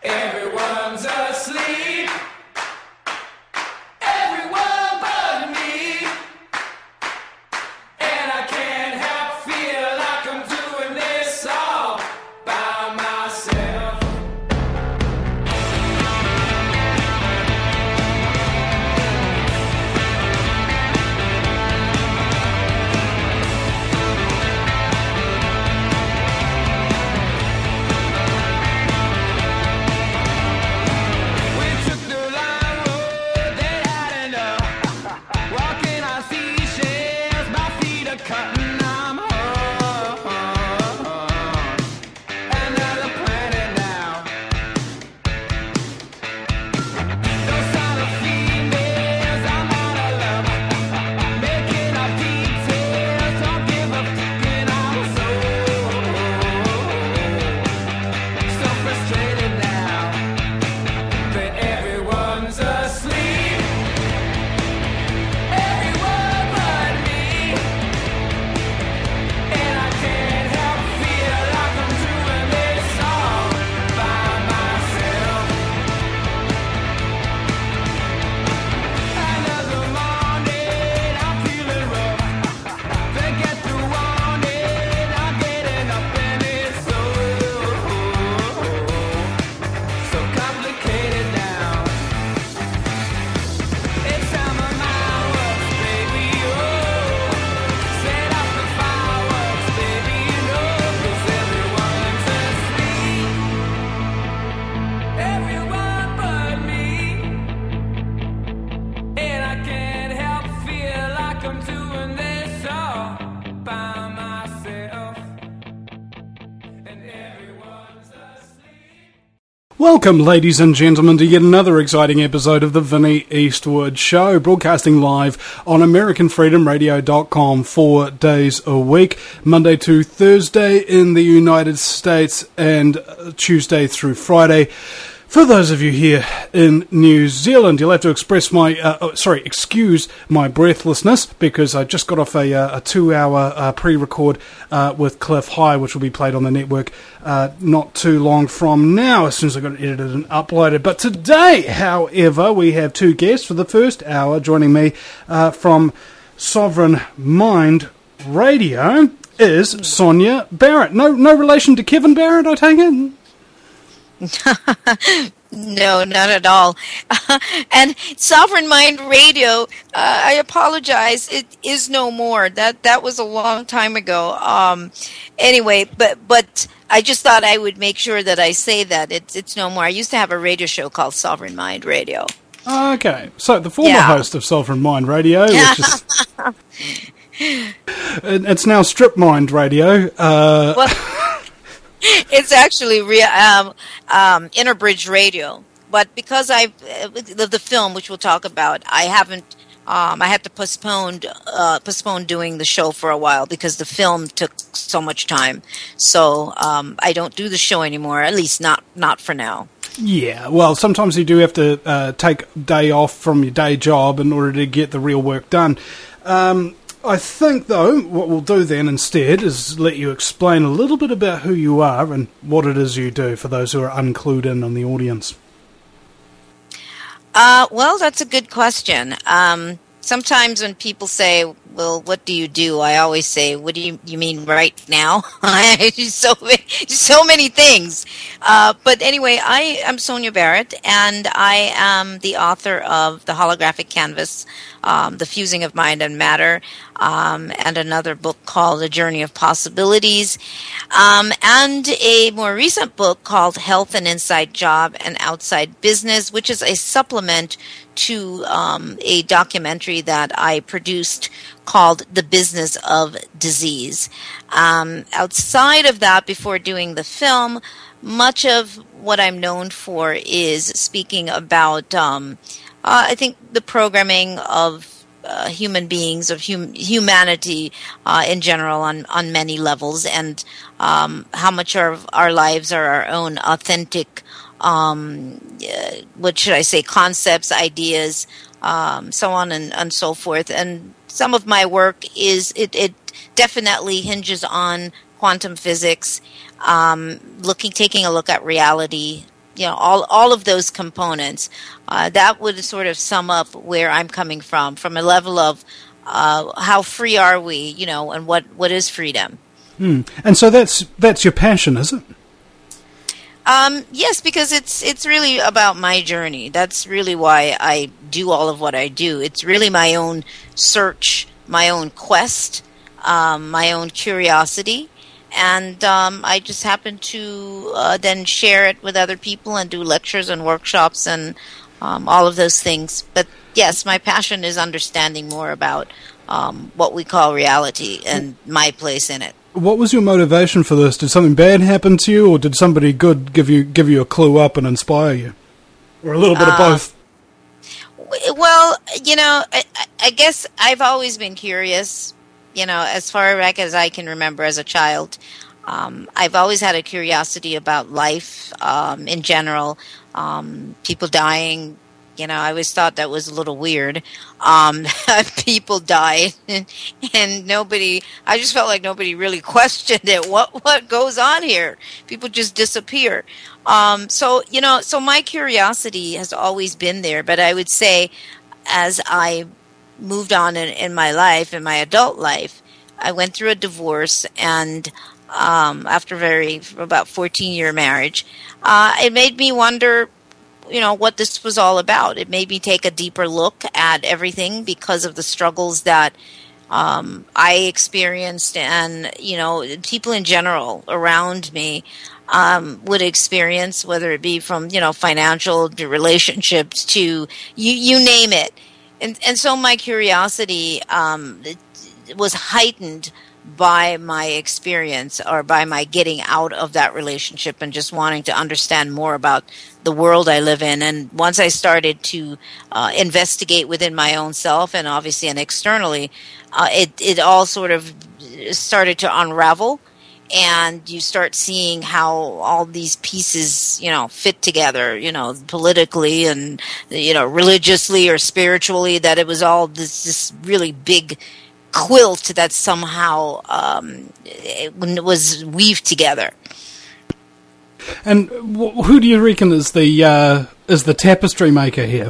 Everyone's asleep. Everyone but me. And I can't help feel like I'm doing this all by myself. Welcome, ladies and gentlemen, to yet another exciting episode of the Vinnie Eastwood Show, broadcasting live on AmericanFreedomRadio.com 4 days a week, Monday to Thursday in the United States and Tuesday through Friday. For those of you here in New Zealand, you'll have to excuse my breathlessness, because I just got off a 2-hour pre-record with Cliff High, which will be played on the network not too long from now, as soon as I got it edited and uploaded. But today, however, we have two guests for the first hour. Joining me from Sovereign Mind Radio is Sonia Barrett. No relation to Kevin Barrett, I take it? No, not at all. And Sovereign Mind Radio, I apologize, it is no more. That was a long time ago. Anyway, but I just thought I would make sure that I say that it's no more. I used to have a radio show called Sovereign Mind Radio. Okay, so the former host of Sovereign Mind Radio, which is it's now Strip Mind Radio. Well, it's actually Interbridge Radio, but because the film, which we'll talk about, I haven't. I had to postpone doing the show for a while because the film took so much time. So I don't do the show anymore. At least not for now. Yeah, well, sometimes you do have to take a day off from your day job in order to get the real work done. I think, though, what we'll do then instead is let you explain a little bit about who you are and what it is you do for those who are unclued in on the audience. Well, that's a good question. Sometimes when people say, well, what do you do? I always say, what do you mean right now? I do so many things. But anyway, I am Sonia Barrett, and I am the author of The Holographic Canvas, The Fusing of Mind and Matter, and another book called The Journey of Possibilities, and a more recent book called Health and Inside Job and Outside Business, which is a supplement to a documentary that I produced called The Business of Disease. Outside of that, before doing the film, much of what I'm known for is speaking about, I think, the programming of human beings, of humanity in general on many levels, and how much of our lives are our own authentic, what should I say, concepts, ideas, so on and so forth. And some of my work it definitely hinges on quantum physics, taking a look at reality, all of those components. That would sort of sum up where I'm coming from a level of how free are we, and what is freedom. And so that's your passion, is it? Yes, because it's really about my journey. That's really why I do all of what I do. It's really my own search, my own quest, my own curiosity, and I just happen to then share it with other people and do lectures and workshops and all of those things. But yes, my passion is understanding more about what we call reality and my place in it. What was your motivation for this? Did something bad happen to you, or did somebody good give you a clue up and inspire you? Or a little bit of both? Well, I guess I've always been curious, as far back as I can remember as a child. I've always had a curiosity about life in general, people dying. I always thought that was a little weird. People died, and I just felt like nobody really questioned it. What goes on here? People just disappear. So my curiosity has always been there, but I would say as I moved on in my life, in my adult life, I went through a divorce, and after about 14-year marriage, it made me wonder, what this was all about. It made me take a deeper look at everything because of the struggles that I experienced, and people in general around me would experience, whether it be from financial to relationships to you name it, and so my curiosity was heightened by my experience, or by my getting out of that relationship and just wanting to understand more about the world I live in. And once I started to investigate within my own self, and obviously and externally, it all sort of started to unravel, and you start seeing how all these pieces, fit together, politically and, religiously or spiritually, that it was all this really big quilt that somehow it was weaved together. And who do you reckon is the tapestry maker here?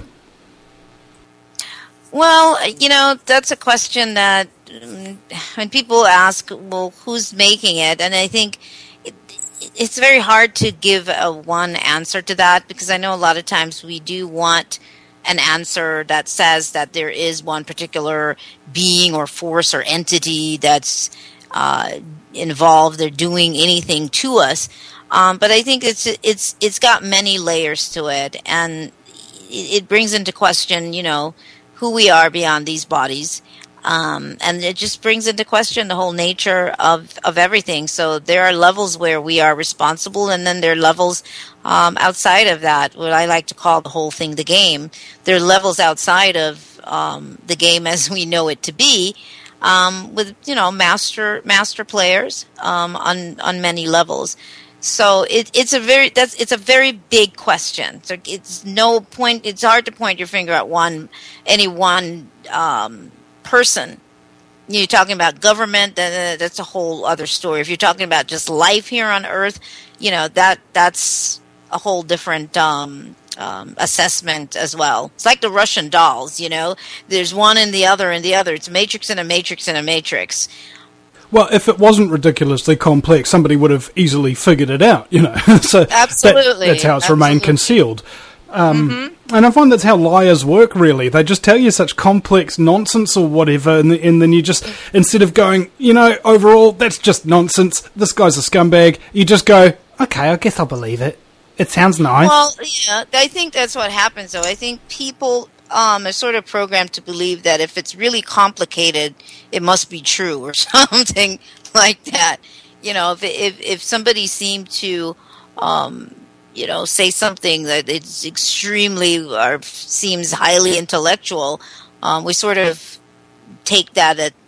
Well, that's a question that when people ask, well, who's making it? And I think it's very hard to give a one answer to that, because I know a lot of times we do want an answer that says that there is one particular being or force or entity that's involved. They're doing anything to us, but I think it's got many layers to it, and it brings into question, who we are beyond these bodies, and it just brings into question the whole nature of everything. So there are levels where we are responsible, and then there are levels outside of that, what I like to call the whole thing the game. There are levels outside of the game as we know it to be, with master players on many levels. So it's a very big question. So it's no point. It's hard to point your finger at any one person. You're talking about government, that's a whole other story. If you're talking about just life here on Earth, that's a whole different assessment as well. It's like the Russian dolls, There's one and the other and the other. It's a matrix and a matrix and a matrix. Well, if it wasn't ridiculously complex, somebody would have easily figured it out, So absolutely, that's how it's remained concealed. And I find that's how liars work, really. They just tell you such complex nonsense or whatever, and then you just, instead of going, overall, that's just nonsense, this guy's a scumbag, you just go, okay, I guess I'll believe it. It sounds nice. Well, yeah, I think that's what happens, though. I think people are sort of programmed to believe that if it's really complicated, it must be true or something like that. If somebody seemed to say something that it's extremely or seems highly intellectual, we sort of take that at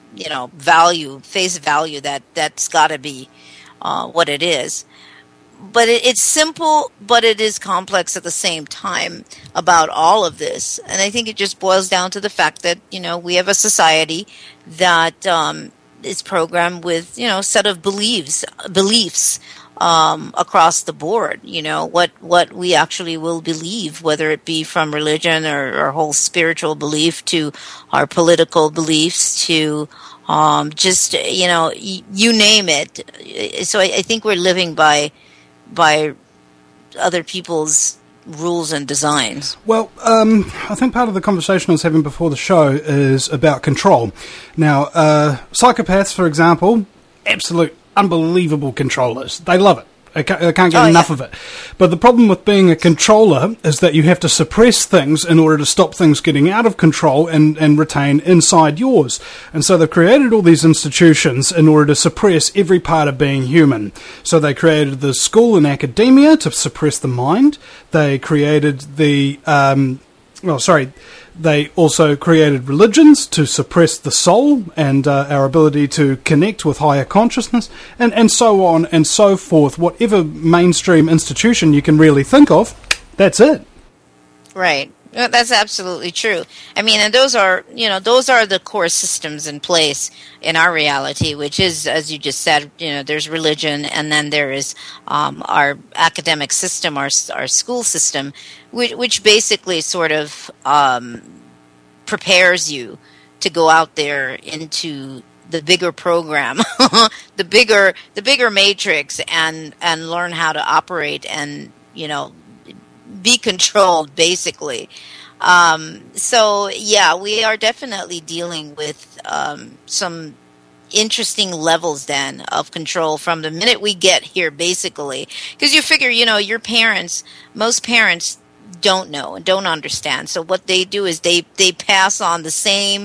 face value that that's got to be what it is. But it's simple, but it is complex at the same time about all of this. And I think it just boils down to the fact that, we have a society that is programmed with, set of beliefs, across the board. What we actually will believe, whether it be from religion or our whole spiritual belief to our political beliefs to just you name it. So I think we're living by other people's rules and designs. Well, I think part of the conversation I was having before the show is about control. Now, psychopaths, for example, absolute unbelievable controllers. They love it. They can't get enough of it. But the problem with being a controller is that you have to suppress things in order to stop things getting out of control and retain inside yours. And so they've created all these institutions in order to suppress every part of being human. So they created the school and academia to suppress the mind. They created they also created religions to suppress the soul and our ability to connect with higher consciousness, and so on and so forth. Whatever mainstream institution you can really think of, that's it. Right. That's absolutely true. I mean, and those are the core systems in place in our reality, which is, as you just said, there's religion, and then there is our academic system, our school system, which basically sort of prepares you to go out there into the bigger program, the bigger matrix, and learn how to operate and be controlled, basically. So yeah, we are definitely dealing with some interesting levels then of control from the minute we get here, basically, because you figure most parents don't know and don't understand. So what they do is they pass on the same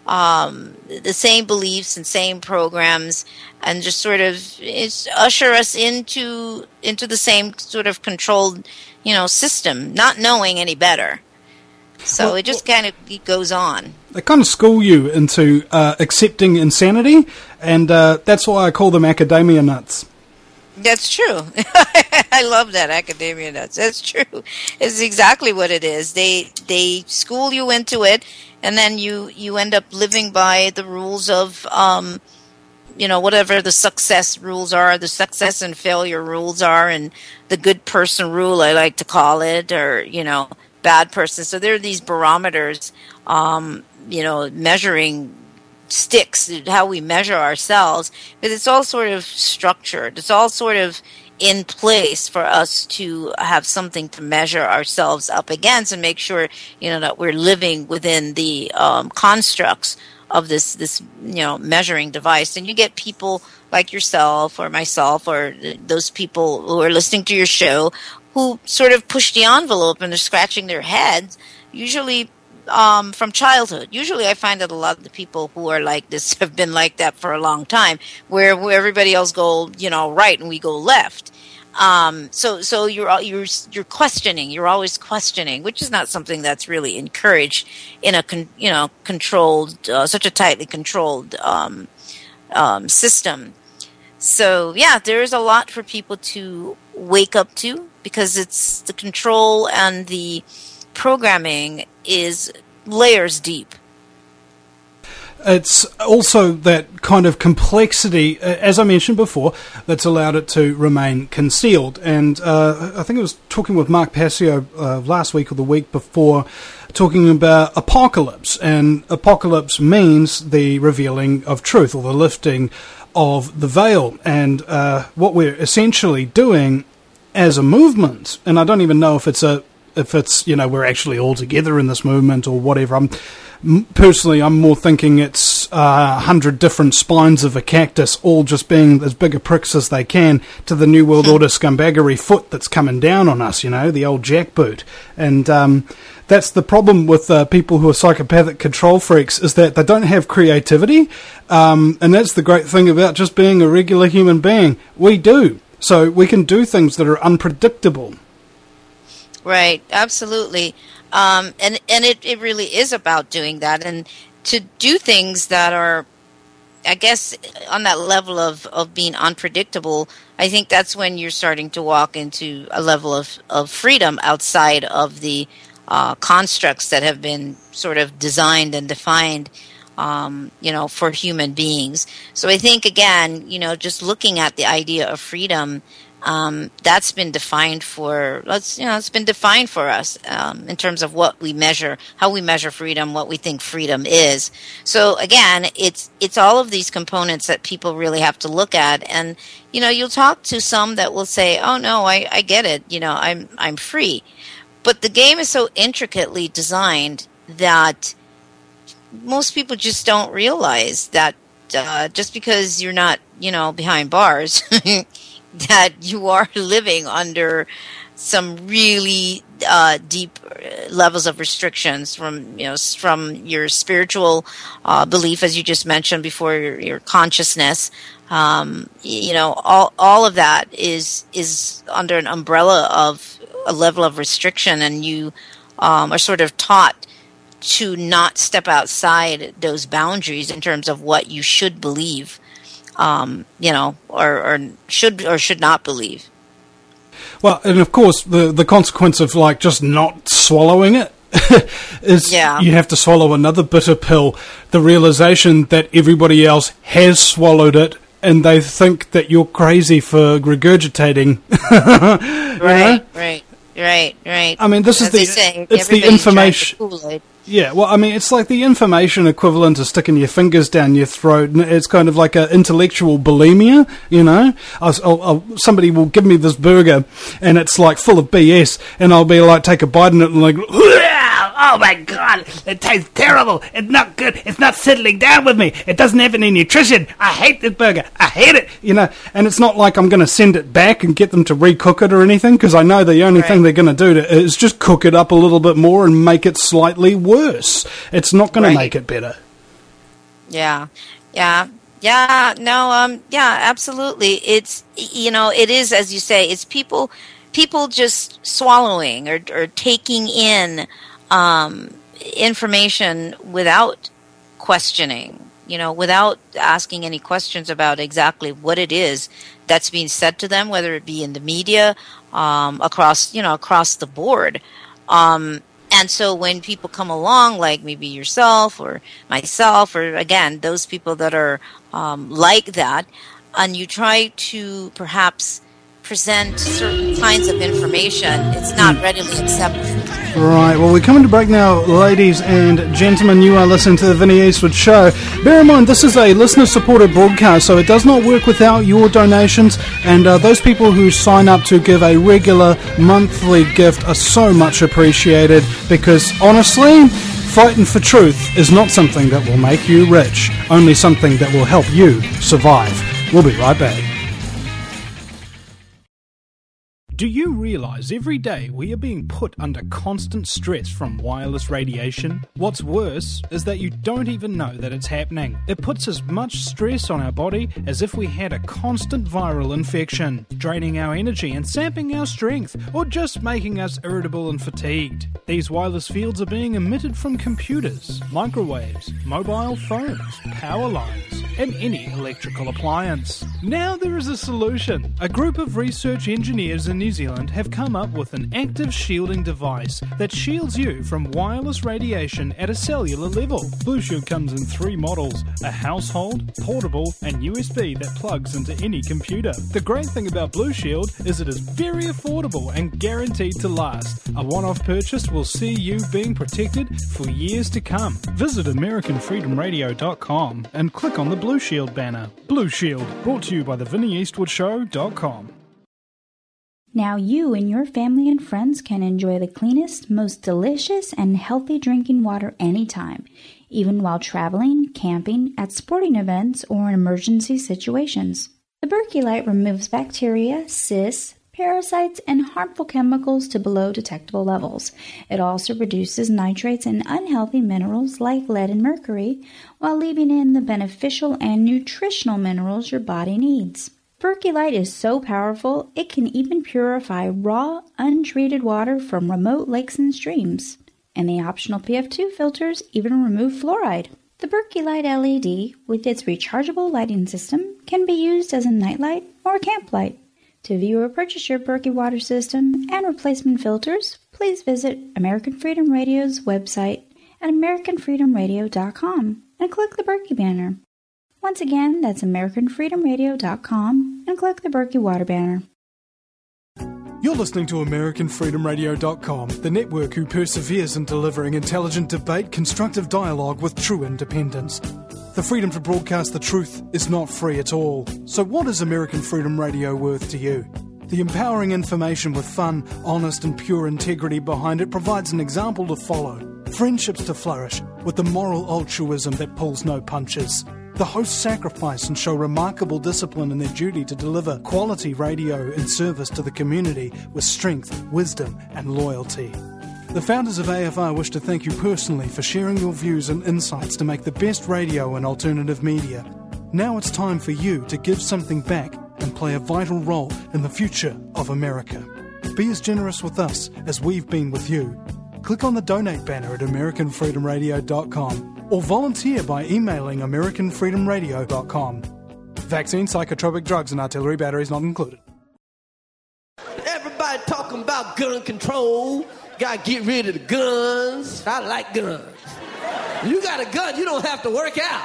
beliefs and same programs, and just sort of usher us into the same sort of controlled system, not knowing any better. So it just kind of goes on. They kind of school you into accepting insanity, and that's why I call them academia nuts. That's true. I love that, academia nuts. That's true. It's exactly what it is. They school you into it, and then you end up living by the rules of whatever the success rules are, the success and failure rules are, and the good person rule, I like to call it, or bad person. So there are these barometers, measuring sticks, how we measure ourselves, but it's all sort of structured. It's all sort of in place for us to have something to measure ourselves up against and make sure, that we're living within the constructs of this measuring device. And you get people like yourself or myself or those people who are listening to your show who sort of push the envelope and they're scratching their heads, usually from childhood. Usually I find that a lot of the people who are like this have been like that for a long time, where everybody else go, right and we go left. So you're questioning, you're always questioning, which is not something that's really encouraged in a controlled, such a tightly controlled system. So yeah, there is a lot for people to wake up to, because it's the control and the programming is layers deep. It's also that kind of complexity, as I mentioned before, that's allowed it to remain concealed. And I think I was talking with Mark Passio last week or the week before, talking about apocalypse. And apocalypse means the revealing of truth, or the lifting of the veil. And what we're essentially doing as a movement, and I don't even know if it's we're actually all together in this movement or whatever. Personally, I'm more thinking it's 100 different spines of a cactus, all just being as big a pricks as they can to the New World Order scumbaggery foot that's coming down on us, the old jackboot. And that's the problem with people who are psychopathic control freaks, is that they don't have creativity. And that's the great thing about just being a regular human being. We do. So we can do things that are unpredictable. Right, absolutely. And it really is about doing that, and to do things that are, I guess, on that level of being unpredictable. I think that's when you're starting to walk into a level of freedom outside of the constructs that have been sort of designed and defined, for human beings. So I think, again, just looking at the idea of freedom That's been defined for it's been defined for us in terms of what we measure, how we measure freedom, what we think freedom is. So again, it's all of these components that people really have to look at. And you'll talk to some that will say, "Oh no, I get it. I'm free," but the game is so intricately designed that most people just don't realize that just because you're not behind bars. That you are living under some really deep levels of restrictions from your spiritual belief, as you just mentioned before, your consciousness. All of that is under an umbrella of a level of restriction, and you are sort of taught to not step outside those boundaries in terms of what you should believe. Or should not believe. Well, and of course, the consequence of just not swallowing it is you have to swallow another bitter pill. The realization that everybody else has swallowed it, and they think that you're crazy for regurgitating. Right. I mean, this is the information. Yeah, well, I mean, it's like the information equivalent to sticking your fingers down your throat. It's kind of like an intellectual bulimia, somebody will give me this burger, and it's full of BS, and I'll be take a bite in it and oh my God, it tastes terrible. It's not good. It's not settling down with me. It doesn't have any nutrition. I hate this burger. I hate it. And it's not like I'm going to send it back and get them to recook it or anything, because I know the only thing they're going to do is just cook it up a little bit more and make it slightly worse. It's not going to make it better. Yeah, absolutely. It's, it is, as you say, it's people just swallowing or taking in information without questioning, without asking any questions about exactly what it is that's being said to them, whether it be in the media, across the board. And so when people come along, like maybe yourself or myself, or again, those people that are like that, and you try to perhaps present certain kinds of information, it's not readily accepted. Right, well, we're coming to break now, ladies and gentlemen. You are listening to the Vinnie Eastwood Show. Bear in mind, this is a listener-supported broadcast, so it does not work without your donations, and those people who sign up to give a regular monthly gift are so much appreciated, because honestly, fighting for truth is not something that will make you rich, only something that will help you survive. We'll be right back. Do you realize every day we are being put under constant stress from wireless radiation? What's worse is that you don't even know that it's happening. It puts as much stress on our body as if we had a constant viral infection, draining our energy and sapping our strength, or just making us irritable and fatigued. These wireless fields are being emitted from computers, microwaves, mobile phones, power lines, and any electrical appliance. Now there is a solution. A group of research engineers in New Zealand have come up with an active shielding device that shields you from wireless radiation at a cellular level. Blue Shield comes in 3 models: a household, portable, and USB that plugs into any computer. The great thing about Blue Shield is it is very affordable and guaranteed to last. A one-off purchase will see you being protected for years to come. Visit AmericanFreedomRadio.com and click on the Blue Shield banner. Blue Shield, brought to you by TheVinnieEastwoodShow.com. Now you and your family and friends can enjoy the cleanest, most delicious, and healthy drinking water anytime, even while traveling, camping, at sporting events, or in emergency situations. The Berkey Light removes bacteria, cysts, parasites, and harmful chemicals to below detectable levels. It also reduces nitrates and unhealthy minerals like lead and mercury, while leaving in the beneficial and nutritional minerals your body needs. Berkey Light is so powerful, it can even purify raw, untreated water from remote lakes and streams. And the optional PF2 filters even remove fluoride. The Berkey Light LED, with its rechargeable lighting system, can be used as a nightlight or a camp light. To view or purchase your Berkey water system and replacement filters, please visit American Freedom Radio's website at AmericanFreedomRadio.com and click the Berkey banner. Once again, that's AmericanFreedomRadio.com and click the Berkey Water banner. You're listening to AmericanFreedomRadio.com, the network who perseveres in delivering intelligent debate, constructive dialogue with true independence. The freedom to broadcast the truth is not free at all. So what is American Freedom Radio worth to you? The empowering information with fun, honest and pure integrity behind it provides an example to follow. Friendships to flourish with the moral altruism that pulls no punches. The hosts sacrifice and show remarkable discipline in their duty to deliver quality radio in service to the community with strength, wisdom and loyalty. The founders of AFR wish to thank you personally for sharing your views and insights to make the best radio and alternative media. Now it's time for you to give something back and play a vital role in the future of America. Be as generous with us as we've been with you. Click on the donate banner at AmericanFreedomRadio.com or volunteer by emailing AmericanFreedomRadio.com. Vaccine, psychotropic drugs and artillery batteries not included. Everybody talking about gun control. Gotta get rid of the guns. I like guns. You got a gun, you don't have to work out.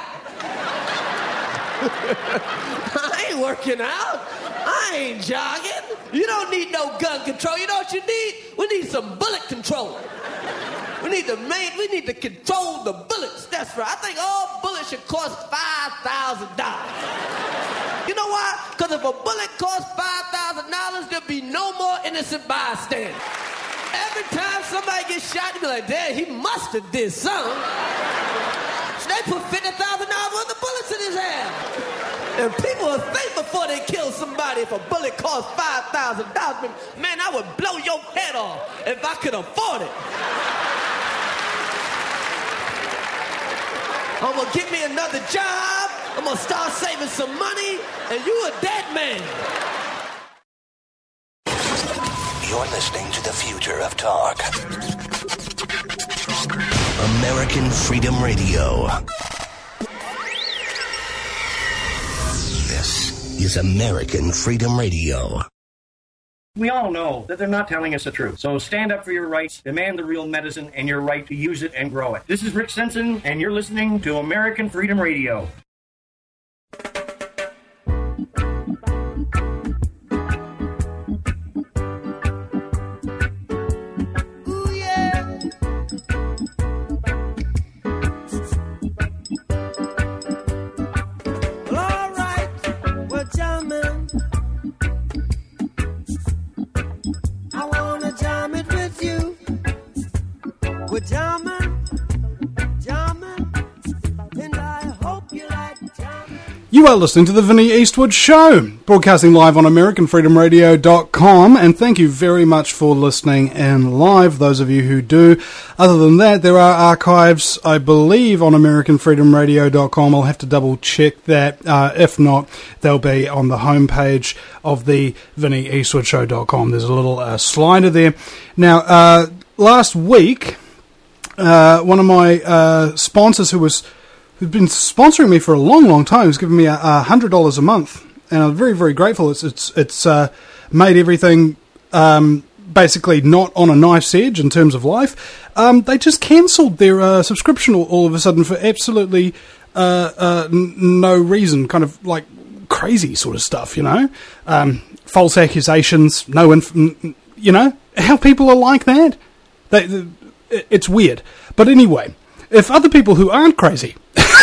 I ain't working out. I ain't jogging. You don't need no gun control. You know what you need? We need some bullet control. We need to control the bullets. That's right. I think all bullets should cost $5,000. You know why? Because if a bullet costs $5,000, there'll be no more innocent bystanders. Every time somebody gets shot, you be like, "Dad, he must have did something." So they put $50,000 worth of bullets in his head. And people will think before they kill somebody. If a bullet costs $5,000, man, I would blow your head off if I could afford it. I'm gonna get me another job. I'm gonna start saving some money, and you a dead man. You're listening to the future of talk. American Freedom Radio. This is American Freedom Radio. We all know that they're not telling us the truth. So stand up for your rights, demand the real medicine, and your right to use it and grow it. This is Rick Simpson, and you're listening to American Freedom Radio. You are listening to the Vinnie Eastwood Show, broadcasting live on AmericanFreedomRadio.com, and thank you very much for listening in live, those of you who do. Other than that, there are archives, I believe, on AmericanFreedomRadio.com. I'll have to double check that. If not, they'll be on the homepage of the VinnieEastwoodShow.com. There's a little slider there. Now, last week, one of my sponsors who's been sponsoring me for a long, long time, has given me $100 a month, and I'm very, very grateful. It's made everything basically not on a knife's edge in terms of life. They just cancelled their subscription all of a sudden for absolutely no reason, kind of like crazy sort of stuff, you know, false accusations, you know, how people are like that. It's weird, but anyway. If other people who aren't crazy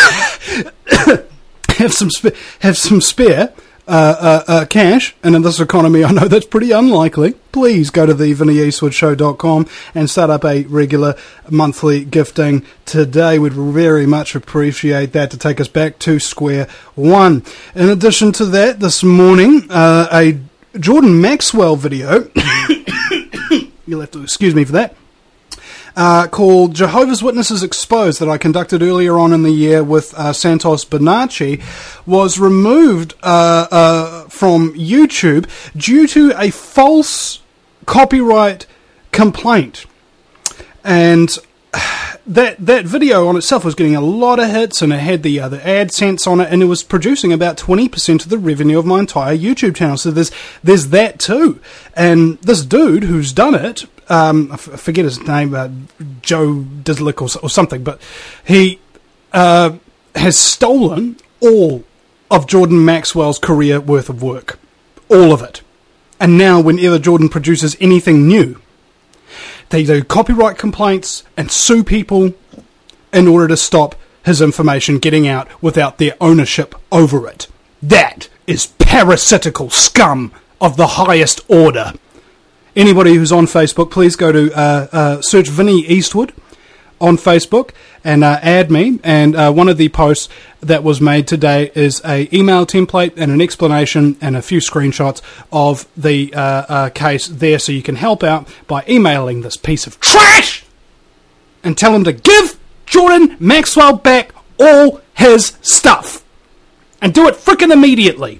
have some spare cash, and in this economy I know that's pretty unlikely, please go to the VinnieEastwoodShow.com and start up a regular monthly gifting today. We'd very much appreciate that to take us back to square one. In addition to that, this morning, a Jordan Maxwell video, you'll have to excuse me for that, called Jehovah's Witnesses Exposed, that I conducted earlier on in the year with Santos Bonacci, was removed from YouTube due to a false copyright complaint. And that video on itself was getting a lot of hits, and it had the AdSense on it, and it was producing about 20% of the revenue of my entire YouTube channel. So there's that too. And this dude who's done it, I forget his name, Joe Dislick or something, but he has stolen all of Jordan Maxwell's career worth of work. All of it. And now, whenever Jordan produces anything new, they do copyright complaints and sue people in order to stop his information getting out without their ownership over it. That is parasitical scum of the highest order. Anybody who's on Facebook, please go to search Vinny Eastwood on Facebook and add me. And one of the posts that was made today is a email template and an explanation and a few screenshots of the case there, so you can help out by emailing this piece of trash and tell him to give Jordan Maxwell back all his stuff and do it frickin' immediately.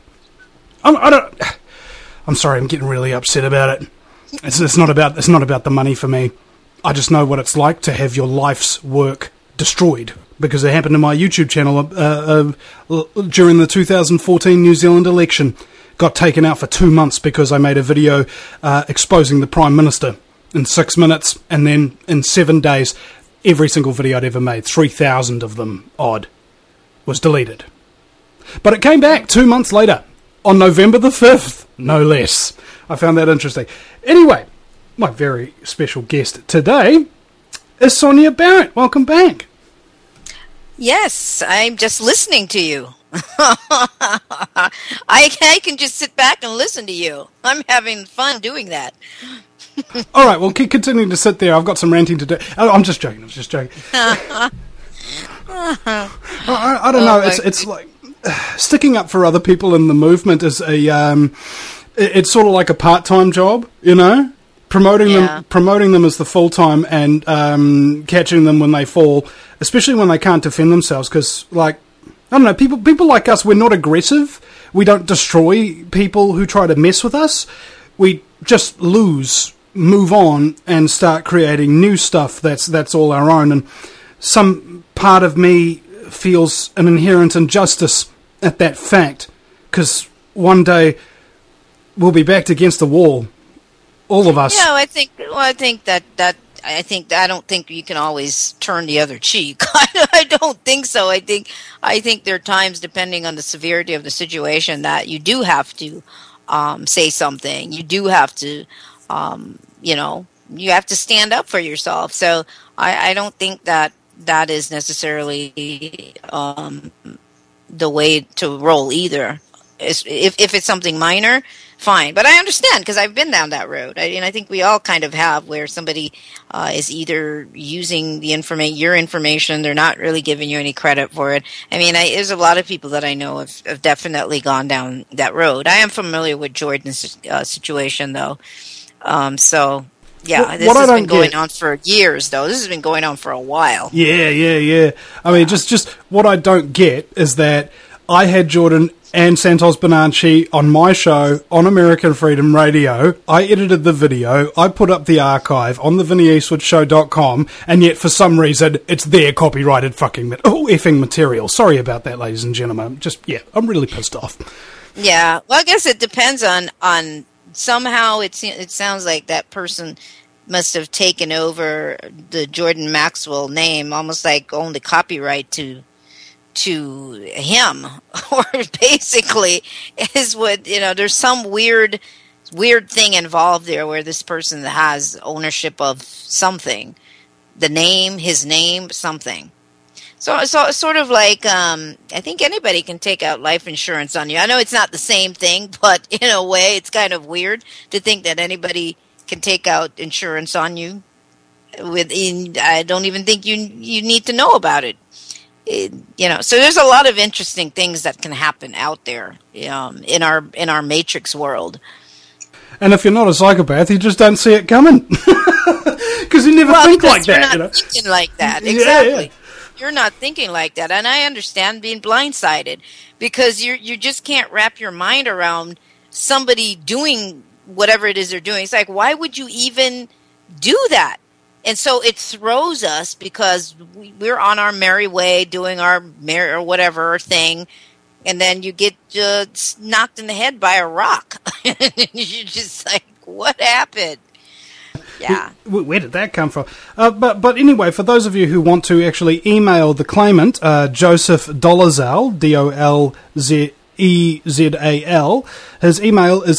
I'm sorry, I'm getting really upset about it. It's not about the money for me. I just know what it's like to have your life's work destroyed, because it happened to my YouTube channel during the 2014 New Zealand election. Got taken out for 2 months because I made a video exposing the Prime Minister in 6 minutes, and then in 7 days, every single video I'd ever made, 3,000 of them odd, was deleted. But it came back 2 months later, on November the 5th, no less. I found that interesting. Anyway, my very special guest today is Sonia Barrett. Welcome back. Yes, I'm just listening to you. I can just sit back and listen to you. I'm having fun doing that. All right, well, keep continuing to sit there. I've got some ranting to do. I'm just joking. I don't know. It's like sticking up for other people in the movement is it's sort of like a part-time job, you know? Promoting them as the full-time and catching them when they fall, especially when they can't defend themselves, because, like, I don't know, people like us, we're not aggressive. We don't destroy people who try to mess with us. We just move on, and start creating new stuff that's all our own. And some part of me feels an inherent injustice at that fact, because one day we'll be backed against the wall, all of us. Yeah, I don't think you can always turn the other cheek. I don't think so. I think there are times, depending on the severity of the situation, that you do have to say something. You do have to, you have to stand up for yourself. So I don't think that is necessarily the way to roll either. If it's something minor, fine. But I understand, because I've been down that road. And I think we all kind of have, where somebody is either using your information, they're not really giving you any credit for it. I mean, there's a lot of people that I know have definitely gone down that road. I am familiar with Jordan's situation, though. So, yeah, this has been going on for years, though. This has been going on for a while. Yeah. I mean, just what I don't get is that I had Jordan and Santos Bonacci on my show on American Freedom Radio. I edited the video. I put up the archive on the VinnyEastwoodShow.com, and yet for some reason it's their copyrighted effing material. Sorry about that, ladies and gentlemen. I'm really pissed off. Yeah, well, I guess it depends on somehow it sounds like that person must have taken over the Jordan Maxwell name, almost like owned the copyright to him, or basically is what, there's some weird thing involved there where this person has ownership of something, his name, something. So sort of like, I think anybody can take out life insurance on you. I know it's not the same thing, but in a way it's kind of weird to think that anybody can take out insurance on you. I don't even think you need to know about it. So there's a lot of interesting things that can happen out there in our matrix world. And if you're not a psychopath, you just don't see it coming, because you never think like that. You're not thinking like that, exactly. Yeah. You're not thinking like that, and I understand being blindsided, because you just can't wrap your mind around somebody doing whatever it is they're doing. It's like, why would you even do that? And so it throws us, because we're on our merry way doing our merry or whatever thing, and then you get knocked in the head by a rock. You're just like, what happened? Yeah. Where did that come from? But anyway, for those of you who want to actually email the claimant, Joseph Dolezal, EZAL. His email is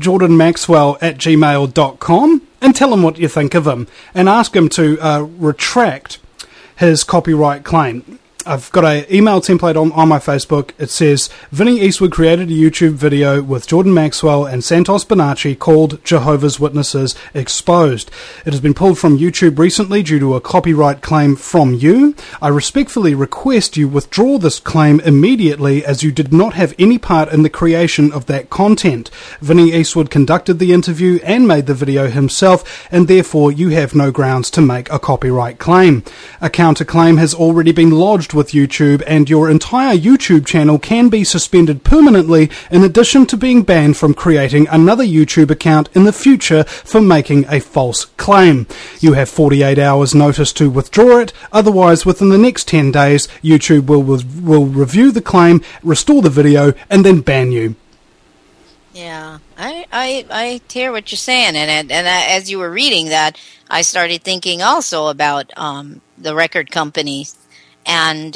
helpjordanmaxwell@gmail.com, and tell him what you think of him, and ask him to retract his copyright claim. I've got an email template on my Facebook. It says, Vinnie Eastwood created a YouTube video with Jordan Maxwell and Santos Bonacci called Jehovah's Witnesses Exposed. It has been pulled from YouTube recently due to a copyright claim from you. I respectfully request you withdraw this claim immediately, as you did not have any part in the creation of that content. Vinnie Eastwood conducted the interview and made the video himself, and therefore you have no grounds to make a copyright claim. A counterclaim has already been lodged with YouTube, and your entire YouTube channel can be suspended permanently, in addition to being banned from creating another YouTube account in the future for making a false claim. You have 48 hours notice to withdraw it, otherwise within the next 10 days YouTube will review the claim, restore the video, and then ban you. Yeah, I hear what you're saying, and as you were reading that, I started thinking also about the record companies. And,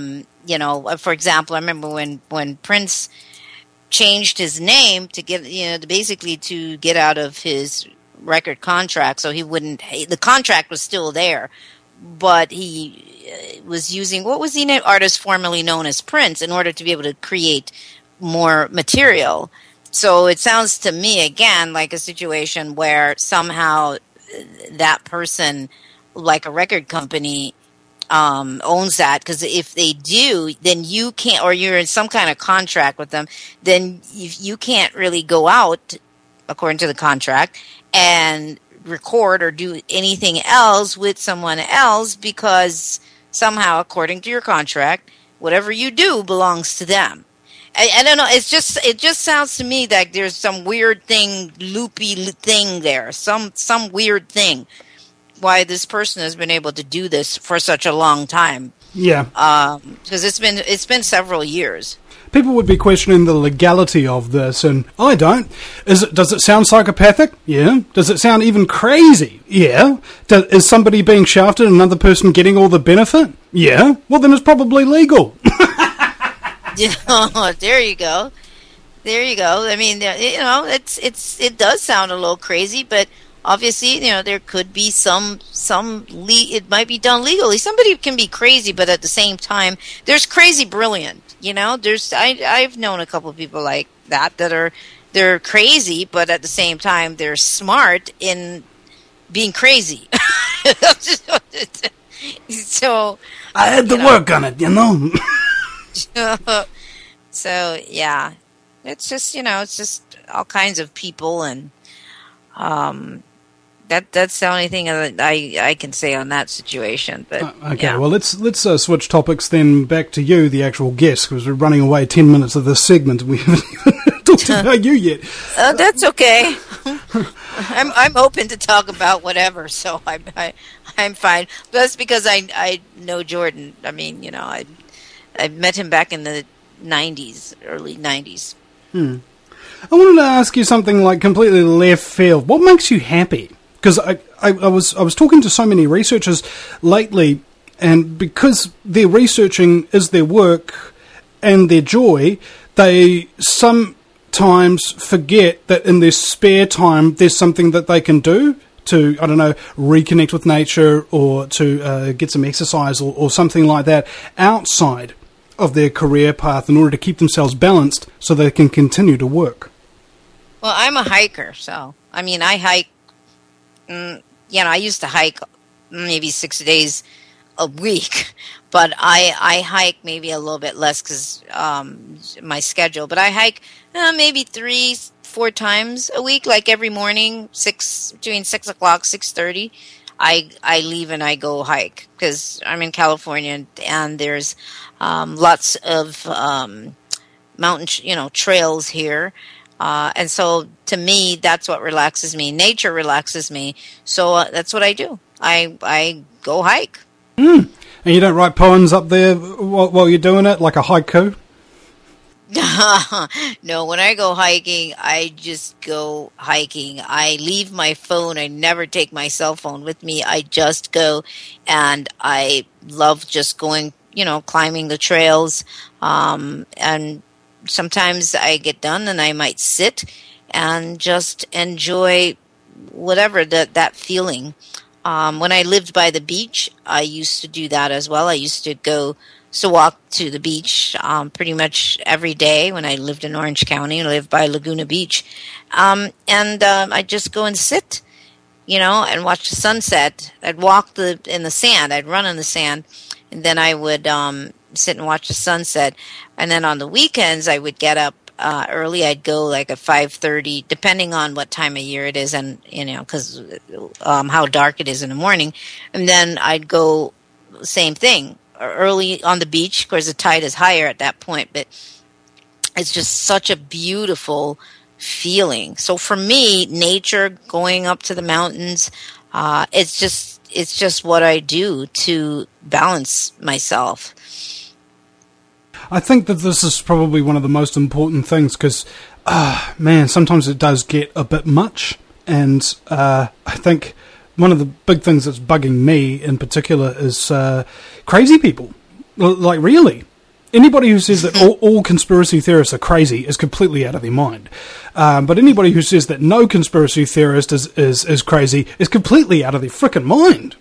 for example, I remember when Prince changed his name to get, basically to get out of his record contract, so he wouldn't, the contract was still there, but he was using, what was the artist formerly known as Prince, in order to be able to create more material. So it sounds to me, again, like a situation where somehow that person, like a record company, owns that, because if they do, then you can't, or you're in some kind of contract with them, then you can't really go out, according to the contract, and record or do anything else with someone else, because somehow, according to your contract, whatever you do belongs to them. I don't know. It just sounds to me like there's some weird thing, loopy thing there, some weird thing. Why this person has been able to do this for such a long time? Yeah, because it's been several years. People would be questioning the legality of this, and I don't. Does it sound psychopathic? Yeah. Does it sound even crazy? Yeah. Is somebody being shafted and another person getting all the benefit? Yeah. Well, then it's probably legal. There you go. There you go. I mean, it does sound a little crazy, but obviously, there could be it might be done legally. Somebody can be crazy, but at the same time, there's crazy brilliant. I've known a couple of people like that they're crazy, but at the same time, they're smart in being crazy. So I had to work on it, So yeah, it's just it's just all kinds of people, and that's the only thing that I can say on that situation. But okay, yeah. well let's switch topics then back to you, the actual guest, because we're running away 10 minutes of this segment and we haven't even talked about you yet. That's okay. I'm open to talk about whatever, so I'm fine. That's because I know Jordan. I mean, I met him back in the 90s, early 90s. I wanted to ask you something like completely left field. What makes you happy? Because I was talking to so many researchers lately, and because their researching is their work and their joy, they sometimes forget that in their spare time there's something that they can do to, I don't know, reconnect with nature, or to get some exercise, or something like that outside of their career path, in order to keep themselves balanced so they can continue to work. Well, I'm a hiker, so I mean, I hike. I used to hike maybe 6 days a week, but I hike maybe a little bit less because my schedule. But I hike maybe 3-4 times a week, like every morning, between 6 o'clock, 6:30. I leave and I go hike, because I'm in California and there's lots of mountain trails here. And so, to me, that's what relaxes me. Nature relaxes me. So that's what I do. I go hike. And you don't write poems up there while you're doing it, like a haiku? No, when I go hiking, I just go hiking. I leave my phone. I never take my cell phone with me. I just go, and I love just going, climbing the trails, and sometimes I get done and I might sit and just enjoy whatever that feeling. When I lived by the beach, I used to do that as well. I used to walk to the beach pretty much every day when I lived in Orange County. I lived by Laguna Beach. I'd just go and sit, and watch the sunset. I'd walk in the sand. I'd run in the sand, and then I would sit and watch the sunset. And then on the weekends, I would get up early. I'd go like at 5:30, depending on what time of year it is, and because how dark it is in the morning. And then I'd go same thing early on the beach. Of course, the tide is higher at that point, but it's just such a beautiful feeling. So for me, nature, going up to the mountains, it's just what I do to balance myself. I think that this is probably one of the most important things because, sometimes it does get a bit much. And I think one of the big things that's bugging me in particular is crazy people. Like, really. Anybody who says that all conspiracy theorists are crazy is completely out of their mind. But anybody who says that no conspiracy theorist is crazy is completely out of their frickin' mind.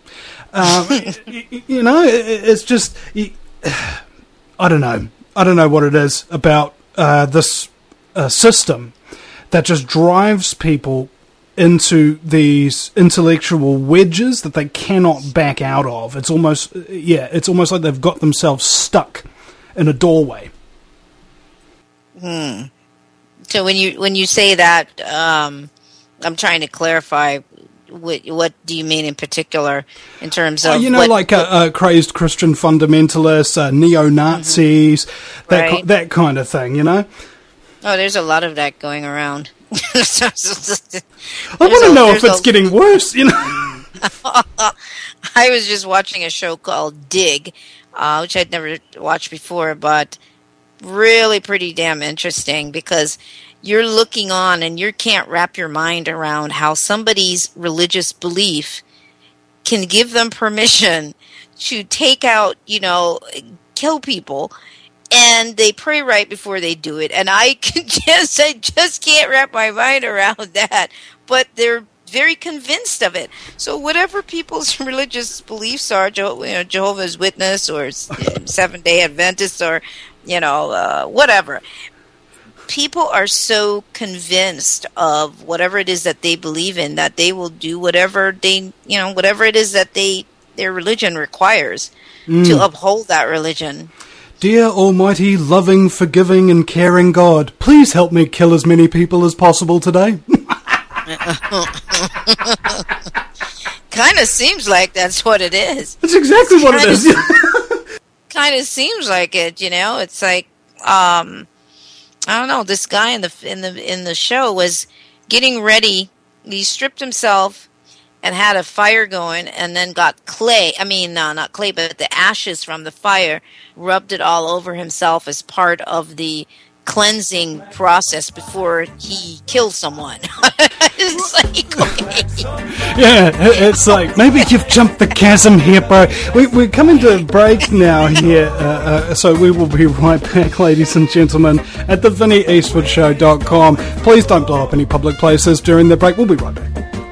It's just... I don't know. I don't know what it is about this system that just drives people into these intellectual wedges that they cannot back out of. It's almost like they've got themselves stuck in a doorway. So when you say that, I'm trying to clarify. What do you mean in particular in terms of crazed Christian fundamentalists, neo-Nazis, that kind of thing, Oh, there's a lot of that going around. I want to know if it's getting worse, I was just watching a show called Dig, which I'd never watched before, but really pretty damn interesting because you're looking on and you can't wrap your mind around how somebody's religious belief can give them permission to take out, kill people, and they pray right before they do it. And I just can't wrap my mind around that. But they're very convinced of it. So whatever people's religious beliefs are, Jehovah's Witness or Seventh-day Adventists or, whatever. People are so convinced of whatever it is that they believe in that they will do whatever it is that their religion requires to uphold that religion. Dear almighty, loving, forgiving, and caring God, please help me kill as many people as possible today. Kind of seems like that's what it is. That's exactly what it is. Kind of seems like it, It's like, I don't know. This guy in the show was getting ready. He stripped himself and had a fire going, and then got clay. I mean, not clay, but the ashes from the fire. Rubbed it all over himself as part of the cleansing process before he killed someone. It's like, okay. Yeah, it's like, maybe you've jumped the chasm here, bro. We're coming to a break now here, so we will be right back, ladies and gentlemen, at the VinnyEastwoodshow.com. Please don't blow up any public places during the break. We'll be right back.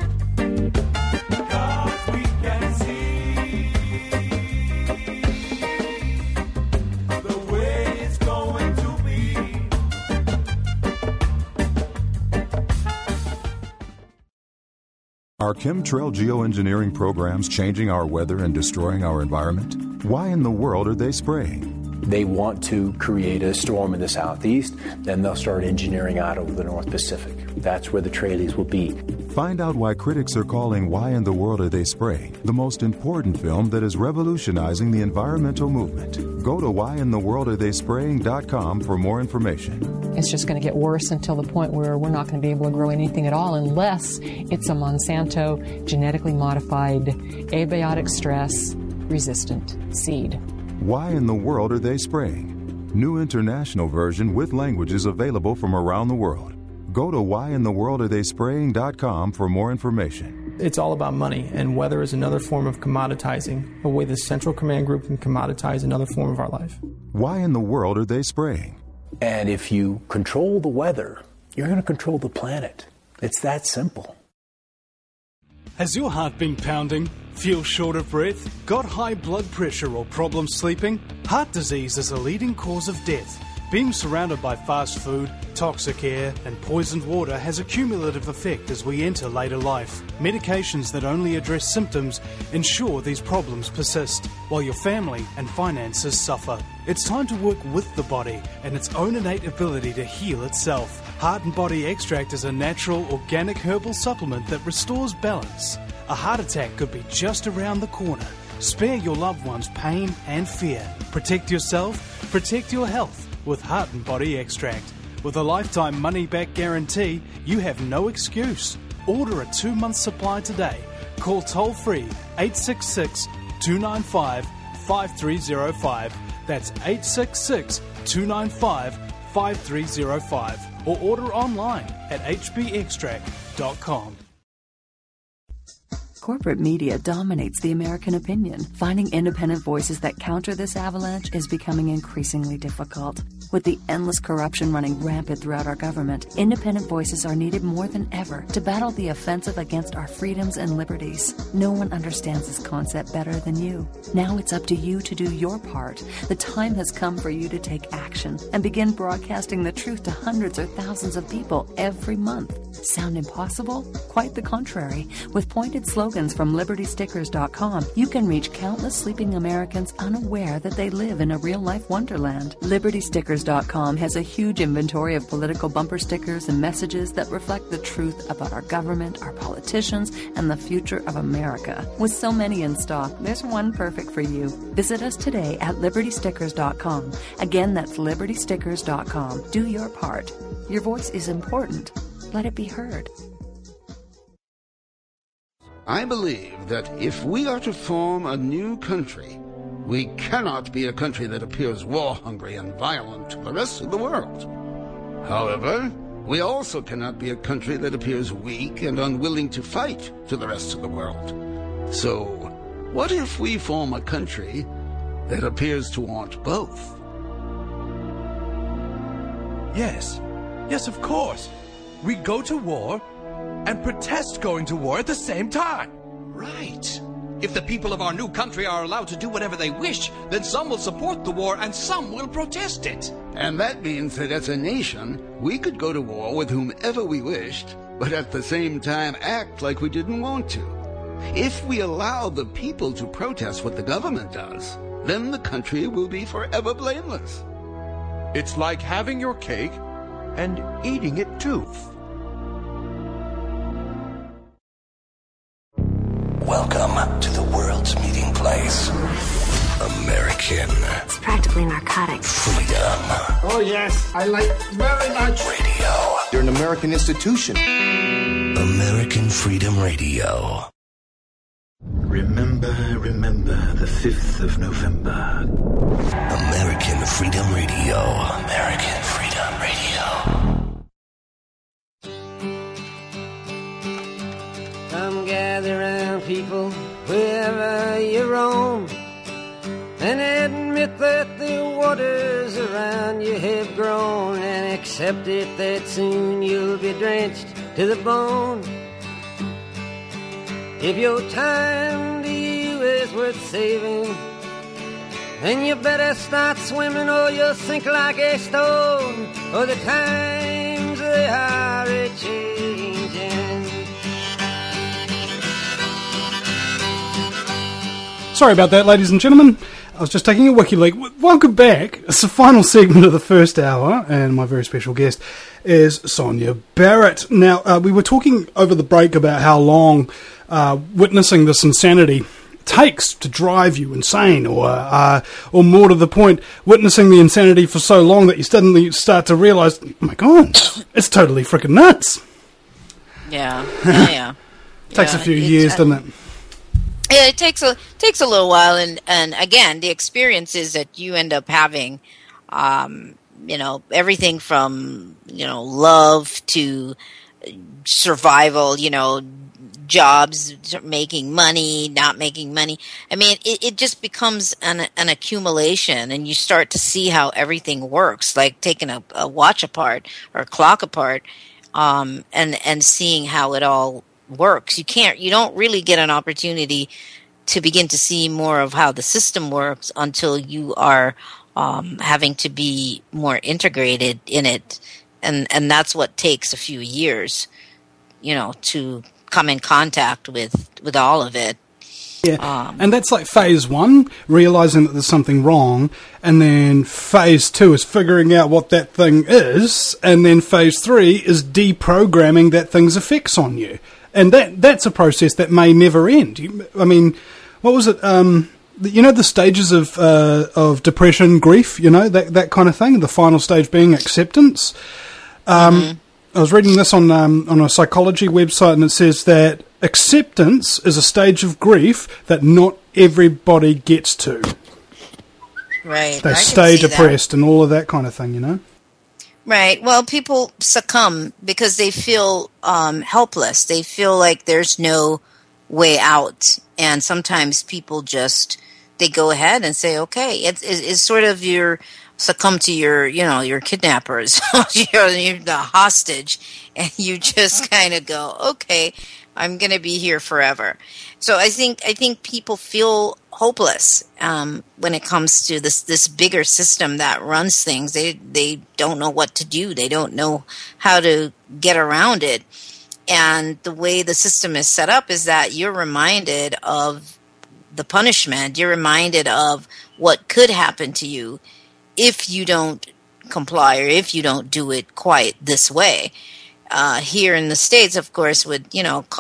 Are chemtrail geoengineering programs changing our weather and destroying our environment? Why in the world are they spraying? They want to create a storm in the southeast, then they'll start engineering out over the North Pacific. That's where the trailees will be. Find out why critics are calling Why in the World Are They Spraying the most important film that is revolutionizing the environmental movement. Go to whyintheworldaretheyspraying.com for more information. It's just going to get worse until the point where we're not going to be able to grow anything at all unless it's a Monsanto genetically modified, abiotic stress resistant seed. Why in the World Are They Spraying? New international version with languages available from around the world. Go to whyintheworldaretheyspraying.com for more information. It's all about money, and weather is another form of commoditizing, a way the Central Command Group can commoditize another form of our life. Why in the World Are They Spraying? And if you control the weather, you're going to control the planet. It's that simple. Has your heart been pounding? Feel short of breath? Got high blood pressure or problems sleeping? Heart disease is a leading cause of death. Being surrounded by fast food, toxic air, and poisoned water has a cumulative effect as we enter later life. Medications that only address symptoms ensure these problems persist, while your family and finances suffer. It's time to work with the body and its own innate ability to heal itself. Heart and Body Extract is a natural, organic herbal supplement that restores balance. A heart attack could be just around the corner. Spare your loved ones pain and fear. Protect yourself, protect your health with Heart and Body Extract. With a lifetime money-back guarantee, you have no excuse. Order a 2-month supply today. Call toll-free 866-295-5305. That's 866-295-5305. Or order online at hbextract.com. Corporate media dominates the American opinion. Finding independent voices that counter this avalanche is becoming increasingly difficult. With the endless corruption running rampant throughout our government, independent voices are needed more than ever to battle the offensive against our freedoms and liberties. No one understands this concept better than you. Now it's up to you to do your part. The time has come for you to take action and begin broadcasting the truth to hundreds or thousands of people every month. Sound impossible? Quite the contrary. With pointed slogans from LibertyStickers.com, you can reach countless sleeping Americans unaware that they live in a real-life wonderland. LibertyStickers.com has a huge inventory of political bumper stickers and messages that reflect the truth about our government, our politicians, and the future of America. With so many in stock, there's one perfect for you. Visit us today at LibertyStickers.com. Again, that's LibertyStickers.com. Do your part. Your voice is important. Let it be heard. I believe that if we are to form a new country, we cannot be a country that appears war-hungry and violent to the rest of the world. However, we also cannot be a country that appears weak and unwilling to fight to the rest of the world. So, what if we form a country that appears to want both? Yes. Yes, of course. We go to war and protest going to war at the same time. Right. If the people of our new country are allowed to do whatever they wish, then some will support the war and some will protest it. And that means that as a nation, we could go to war with whomever we wished, but at the same time act like we didn't want to. If we allow the people to protest what the government does, then the country will be forever blameless. It's like having your cake and eating it too. Welcome to the world's meeting place. American. It's practically narcotic. Freedom. Oh, yes. I like very much. Radio. You're an American institution. American Freedom Radio. Remember the 5th of November. American Freedom Radio. American Freedom Radio. Come gather round, people, wherever you roam, and admit that the waters around you have grown, and accept it that soon you'll be drenched to the bone. If your time to you is worth saving, then you better start swimming or you'll sink like a stone, or the times they are a-changing. Sorry about that, ladies and gentlemen. I was just taking a wiki leak. Welcome back. It's the final segment of the first hour, and my very special guest is Sonia Barrett. Now, we were talking over the break about how long witnessing this insanity takes to drive you insane, or more to the point, witnessing the insanity for so long that you suddenly start to realise, oh my God, it's totally freaking nuts. Yeah, yeah. Takes a few years, doesn't it? Yeah, it takes a little while, and again, the experiences that you end up having, everything from love to survival, jobs, making money, not making money. I mean, it just becomes an accumulation, and you start to see how everything works, like taking a watch apart or a clock apart, and seeing how it all works. You don't really get an opportunity to begin to see more of how the system works until you are having to be more integrated in it. And that's what takes a few years, to come in contact with all of it. Yeah, and that's like phase 1, realizing that there's something wrong, and then phase 2 is figuring out what that thing is, and then phase 3 is deprogramming that thing's effects on you. And that's a process that may never end. I mean, what was it? The stages of depression, grief, that kind of thing. The final stage being acceptance. I was reading this on a psychology website, and it says that acceptance is a stage of grief that not everybody gets to. Right. They stay depressed and all of that kind of thing, Right. Well, people succumb because they feel helpless. They feel like there's no way out, and sometimes people they go ahead and say, "Okay." It's sort of your succumb to your kidnappers, you're the hostage, and you just kind of go, "Okay, I'm going to be here forever." So I think people feel hopeless when it comes to this bigger system that runs things. They don't know what to do. They don't know how to get around it. And the way the system is set up is that you're reminded of the punishment. You're reminded of what could happen to you if you don't comply or if you don't do it quite this way. Here in the States, of course, with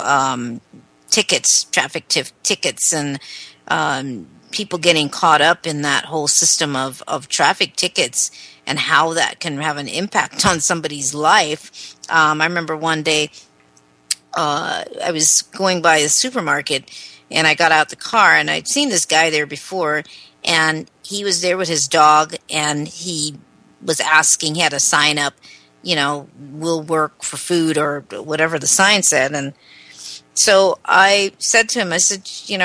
tickets, traffic tickets, and people getting caught up in that whole system of traffic tickets and how that can have an impact on somebody's life. I remember one day I was going by the supermarket, and I got out the car, and I'd seen this guy there before, and he was there with his dog, and he was asking, he had a sign up, we'll work for food or whatever the sign said. And so I said to him, I said,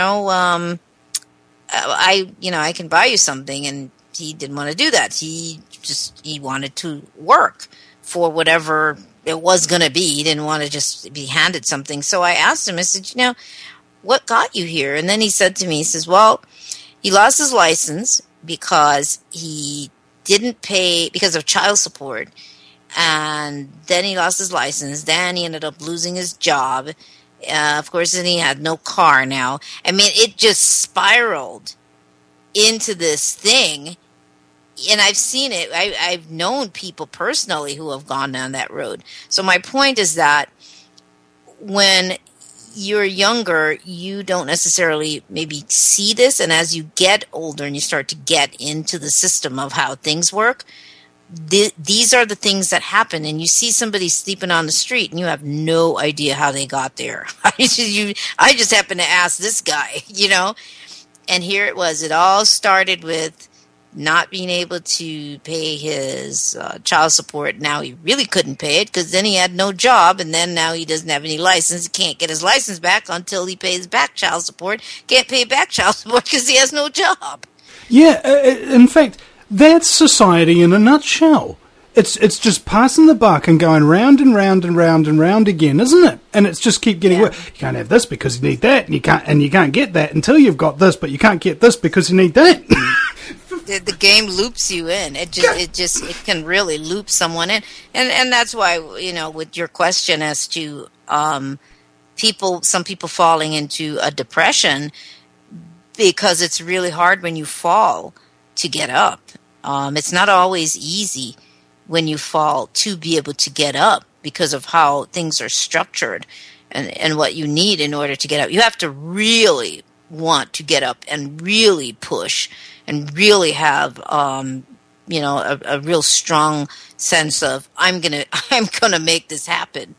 I can buy you something. And he didn't want to do that. He wanted to work for whatever it was going to be. He didn't want to just be handed something. So I asked him, I said, what got you here? And then he said to me, he says, well, he lost his license because he didn't pay because of child support. And then he lost his license. Then he ended up losing his job. Of course, then he had no car now. I mean, it just spiraled into this thing. And I've seen it. I've known people personally who have gone down that road. So my point is that when you're younger, you don't necessarily maybe see this. And as you get older and you start to get into the system of how things work, these are the things that happen. And you see somebody sleeping on the street and you have no idea how they got there. I just happened to ask this guy, and here it was. It all started with not being able to pay his child support. Now he really couldn't pay it because then he had no job, and then now he doesn't have any license. He can't get his license back until he pays back child support. Can't pay back child support because he has no job. Yeah, in fact, that's society in a nutshell. It's just passing the buck and going round and round and round and round again, isn't it? And it's just keep getting worse. You can't have this because you need that, and you can't get that until you've got this, but you can't get this because you need that. The game loops you in. It can really loop someone in, and that's why with your question as to some people falling into a depression because it's really hard when you fall to get up. It's not always easy when you fall to be able to get up because of how things are structured and what you need in order to get up. You have to really want to get up and really push and really have a real strong sense of I'm gonna make this happen.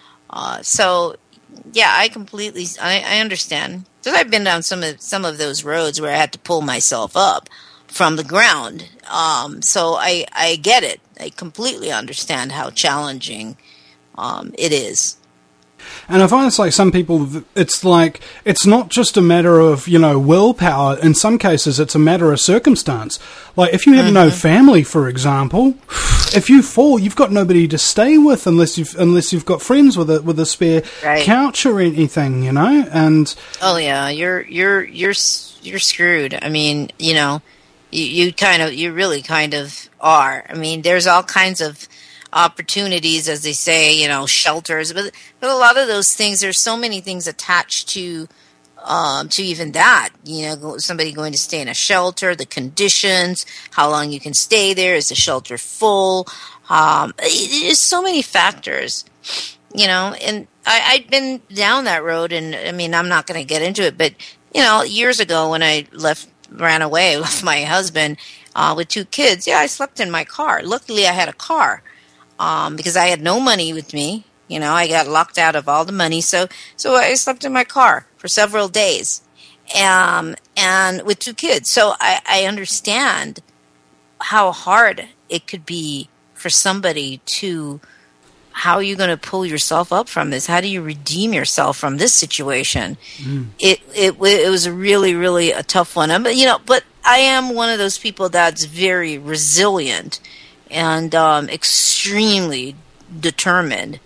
So yeah, I understand because I've been down some of those roads where I had to pull myself up from the ground. So I get it. I completely understand how challenging it is. And I find it's like some people, it's not just a matter of, willpower. In some cases, it's a matter of circumstance. Like, if you have no family, for example, if you fall, you've got nobody to stay with unless you've got friends with a spare couch or anything, and... Oh, yeah, you're screwed. I mean, you really kind of are. I mean, there's all kinds of opportunities, as they say, shelters, but a lot of those things, there's so many things attached to even that, somebody going to stay in a shelter, the conditions, how long you can stay there, is the shelter full, there's so many factors, and I've been down that road, and I mean, I'm not going to get into it, but years ago when I ran away with my husband with 2 kids, I slept in my car. Luckily, I had a car because I had no money with me. I got locked out of all the money, so I slept in my car for several days, and with 2 kids. So I understand how hard it could be for somebody to. How are you going to pull yourself up from this? How do you redeem yourself from this situation? It was really, really a tough one. But I am one of those people that's very resilient and extremely determined.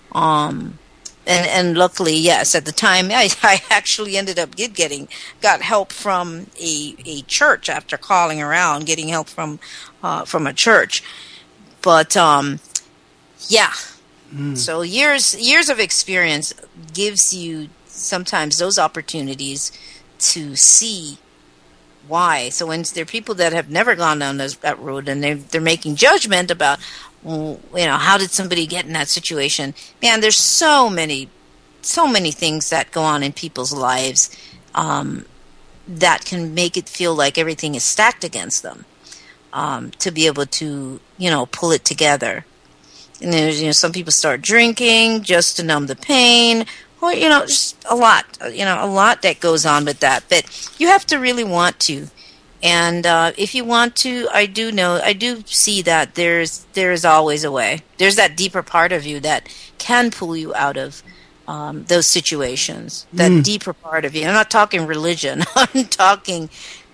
And luckily, yes, at the time, I actually ended up got help from a church after calling around, getting help from a church. But yeah. So years of experience gives you sometimes those opportunities to see why. So when there are people that have never gone down that road and they're making judgment about, how did somebody get in that situation? Man, there's so many things that go on in people's lives that can make it feel like everything is stacked against them to be able to, pull it together. And there's, some people start drinking just to numb the pain, or, just a lot that goes on with that. But you have to really want to. And if you want to, I do see that there's always a way. There's that deeper part of you that can pull you out of those situations. That deeper part of you. I'm not talking religion. I'm talking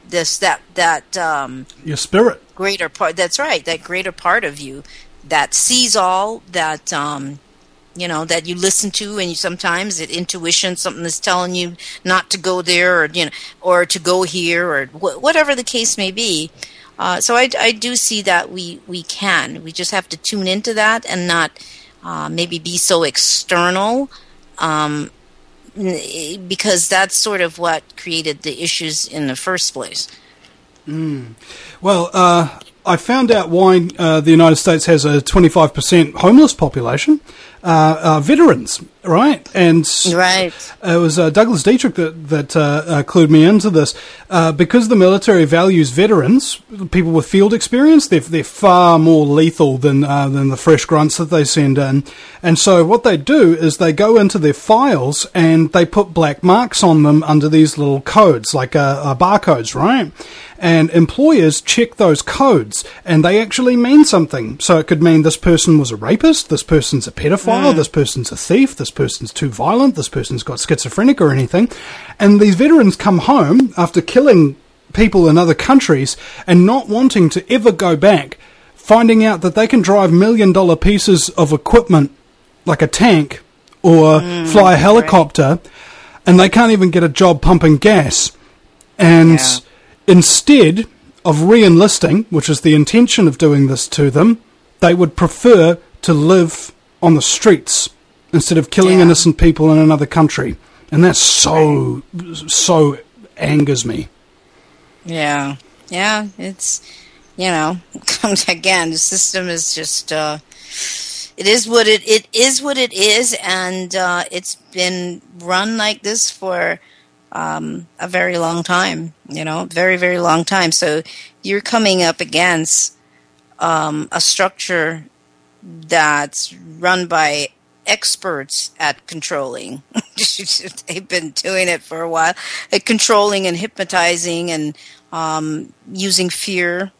that your spirit. Greater part. That's right. That greater part of you that sees all, that that you listen to, and sometimes intuition, something is telling you not to go there, or to go here, or whatever the case may be. So I do see that we can. We just have to tune into that and not maybe be so external, because that's sort of what created the issues in the first place. Well, I found out why the United States has a 25% homeless population. Veterans, right? And right. It was Douglas Dietrich that clued me into this. Because the military values veterans, people with field experience, they're far more lethal than the fresh grunts that they send in. And so what they do is they go into their files and they put black marks on them under these little codes, like barcodes, right? And employers check those codes, and they actually mean something. So it could mean this person was a rapist, this person's a pedophile, this person's a thief, this person's too violent, this person's got schizophrenic or anything. And these veterans come home after killing people in other countries and not wanting to ever go back, finding out that they can drive $1 million pieces of equipment like a tank or fly a helicopter, and they can't even get a job pumping gas. And instead of re-enlisting, which is the intention of doing this to them, they would prefer to live on the streets instead of killing innocent people in another country. And that so angers me. Yeah. Yeah, it's, comes again, the system is just, it is what it is, and it's been run like this for a very long time, very, very long time. So you're coming up against a structure that's run by experts at controlling. They've been doing it for a while, at controlling and hypnotizing and using fear.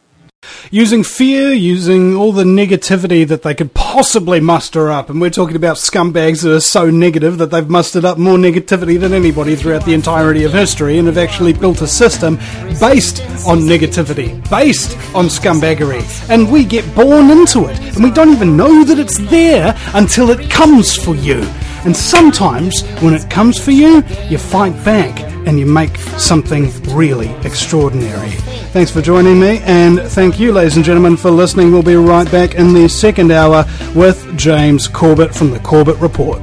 Using fear, using all the negativity that they could possibly muster up. And we're talking about scumbags that are so negative that they've mustered up more negativity than anybody throughout the entirety of history and have actually built a system based on negativity, based on scumbaggery. And we get born into it. And we don't even know that it's there until it comes for you. And sometimes, when it comes for you, you fight back and you make something really extraordinary. Thanks for joining me, and thank you, ladies and gentlemen, for listening. We'll be right back in the second hour with James Corbett from the Corbett Report.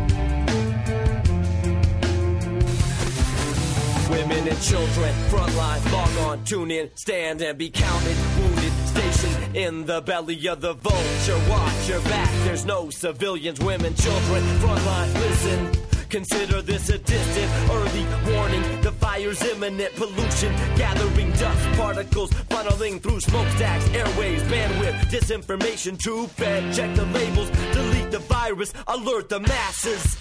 Women and children, frontline, log on, tune in, stand and be counted, wounded, stationed in the belly of the vulture. Watch your back, there's no civilians, women, children, frontline, listen. Consider this a distant, early warning. The fire's imminent, pollution gathering dust particles, funneling through smokestacks, airways, bandwidth, disinformation, tube fed. Check the labels, delete the virus, alert the masses.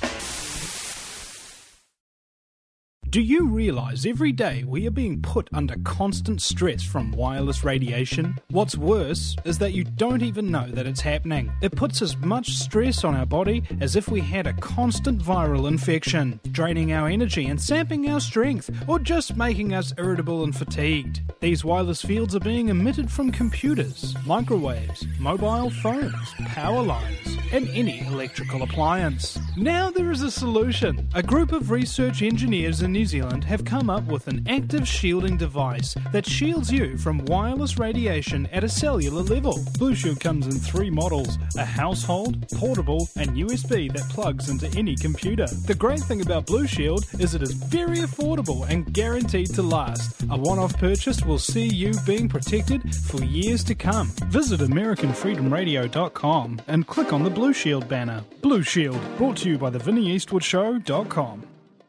Do you realise every day we are being put under constant stress from wireless radiation? What's worse is that you don't even know that it's happening. It puts as much stress on our body as if we had a constant viral infection, draining our energy and sapping our strength, or just making us irritable and fatigued. These wireless fields are being emitted from computers, microwaves, mobile phones, power lines, and any electrical appliance. Now there is a solution. A group of research engineers in New Zealand have come up with an active shielding device that shields you from wireless radiation at a cellular level. Blue Shield comes in 3 models: a household, portable, and USB that plugs into any computer. The great thing about Blue Shield is it is very affordable and guaranteed to last. A one-off purchase will see you being protected for years to come. Visit AmericanFreedomRadio.com and click on the Blue Shield banner. Blue Shield, brought to you by the VinnyEastwoodShow.com.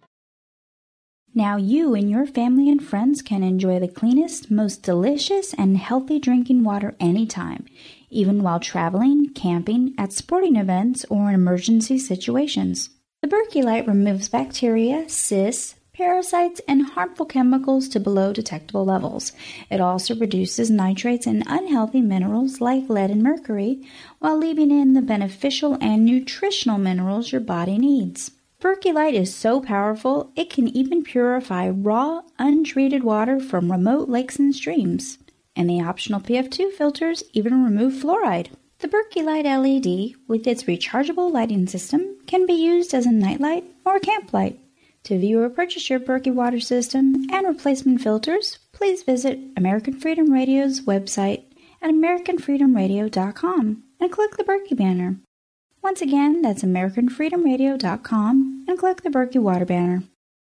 Now you and your family and friends can enjoy the cleanest, most delicious, and healthy drinking water anytime, even while traveling, camping, at sporting events, or in emergency situations. The Berkey Light removes bacteria, cysts, parasites, and harmful chemicals to below detectable levels. It also reduces nitrates and unhealthy minerals like lead and mercury, while leaving in the beneficial and nutritional minerals your body needs. Berkey Light is so powerful, it can even purify raw, untreated water from remote lakes and streams. And the optional PF2 filters even remove fluoride. The Berkey Light LED, with its rechargeable lighting system, can be used as a nightlight or a camp light. To view or purchase your Berkey water system and replacement filters, please visit American Freedom Radio's website at AmericanFreedomRadio.com and click the Berkey banner. Once again, that's AmericanFreedomRadio.com and click the Berkey Water banner.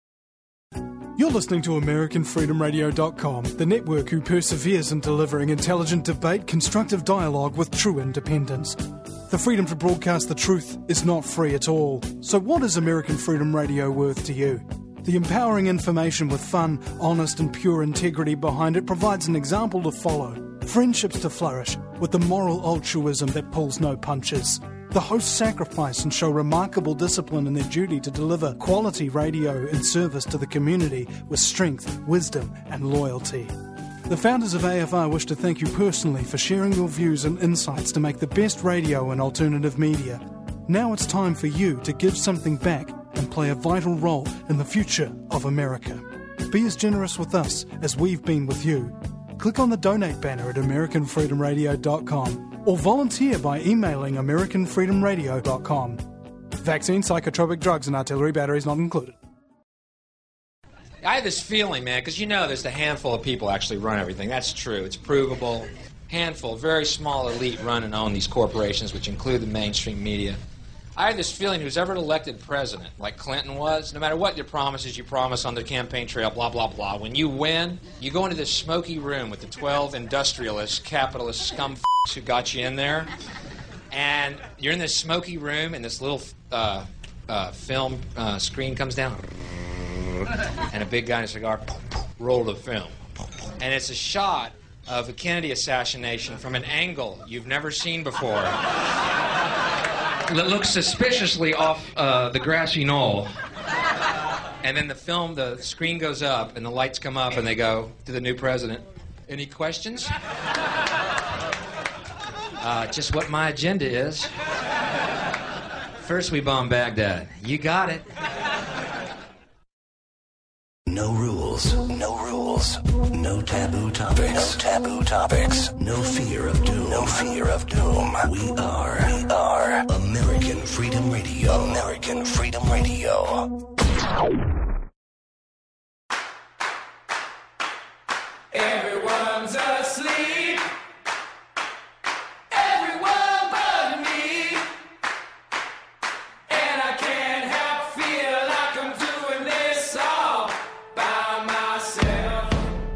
You're listening to AmericanFreedomRadio.com, the network who perseveres in delivering intelligent debate, constructive dialogue with true independence. The freedom to broadcast the truth is not free at all. So what is American Freedom Radio worth to you? The empowering information with fun, honest and pure integrity behind it provides an example to follow. Friendships to flourish with the moral altruism that pulls no punches. The hosts sacrifice and show remarkable discipline in their duty to deliver quality radio in service to the community with strength, wisdom, and loyalty. The founders of AFR wish to thank you personally for sharing your views and insights to make the best radio and alternative media. Now it's time for you to give something back and play a vital role in the future of America. Be as generous with us as we've been with you. Click on the donate banner at AmericanFreedomRadio.com or volunteer by emailing AmericanFreedomRadio.com. Vaccine, psychotropic drugs, and artillery batteries not included. I have this feeling, man, because you know there's a handful of people actually run everything. That's true. It's provable. Handful, very small elite run and own these corporations, which include the mainstream media. I have this feeling who's ever elected president, like Clinton was, no matter what your promises you promise on the campaign trail, blah, blah, blah, when you win, you go into this smoky room with the 12 industrialist, capitalist scum who got you in there, and you're in this smoky room, and this little film screen comes down, and a big guy in a cigar, roll the film. And it's a shot of the Kennedy assassination from an angle you've never seen before. It looks suspiciously off the grassy knoll. And then the screen goes up, and the lights come up, and they go to the new president. Any questions? Just what my agenda is. First we bomb Baghdad. You got it. No rules, no rules, no taboo topics, no taboo topics, no fear of doom, no fear of doom. We are American Freedom Radio, American Freedom Radio. Everyone's asleep. Everyone but me. And I can't help feel like I'm doing this all by myself.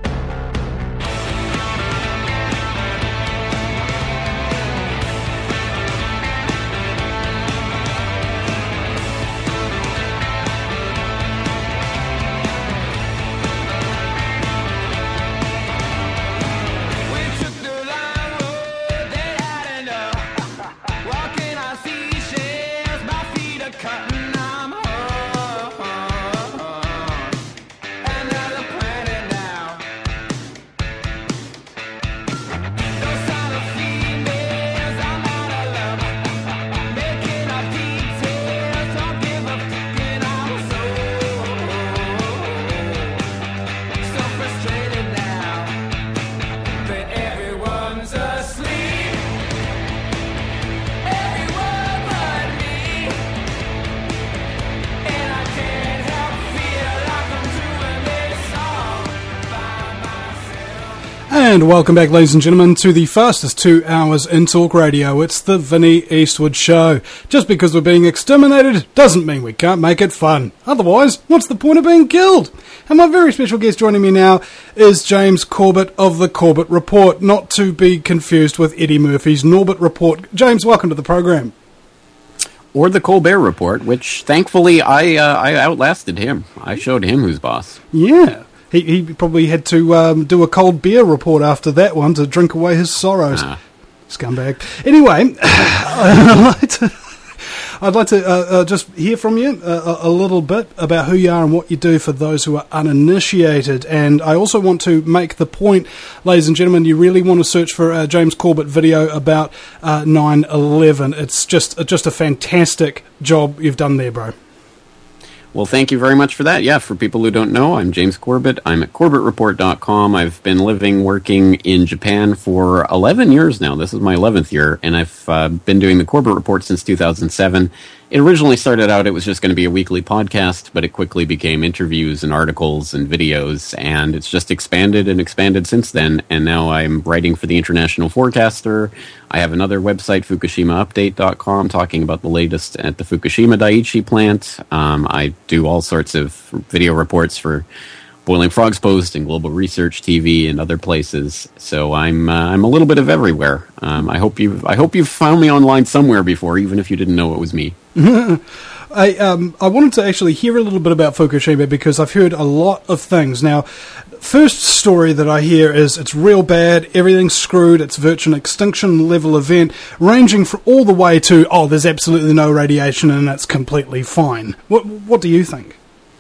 And welcome back, ladies and gentlemen, to the fastest 2 hours in talk radio. It's the Vinnie Eastwood Show. Just because we're being exterminated doesn't mean we can't make it fun. Otherwise, what's the point of being killed? And my very special guest joining me now is James Corbett of the Corbett Report, not to be confused with Eddie Murphy's Norbit Report. James, welcome to the program. Or the Colbert Report, which thankfully I outlasted him. I showed him who's boss. Yeah. He probably had to do a cold beer report after that one to drink away his sorrows. Scumbag. Anyway, I'd like to just hear from you a little bit about who you are and what you do for those who are uninitiated. And I also want to make the point, ladies and gentlemen, you really want to search for a James Corbett video about 9/11. It's just a fantastic job you've done there, bro. Well, thank you very much for that. Yeah, for people who don't know, I'm James Corbett. I'm at CorbettReport.com. I've been working in Japan for 11 years now. This is my 11th year, and I've been doing the Corbett Report since 2007. It originally started out, it was just going to be a weekly podcast, but it quickly became interviews and articles and videos, and it's just expanded and expanded since then, and now I'm writing for the International Forecaster. I have another website, FukushimaUpdate.com, talking about the latest at the Fukushima Daiichi plant. I do all sorts of video reports for Boiling Frogs Post and Global Research TV and other places. So I'm a little bit of everywhere. I hope you've found me online somewhere before, even if you didn't know it was me. I wanted to actually hear a little bit about Fukushima because I've heard a lot of things. Now, first story that I hear is it's real bad, everything's screwed, it's virtual extinction level event, ranging from all the way to, there's absolutely no radiation and it's completely fine. What do you think?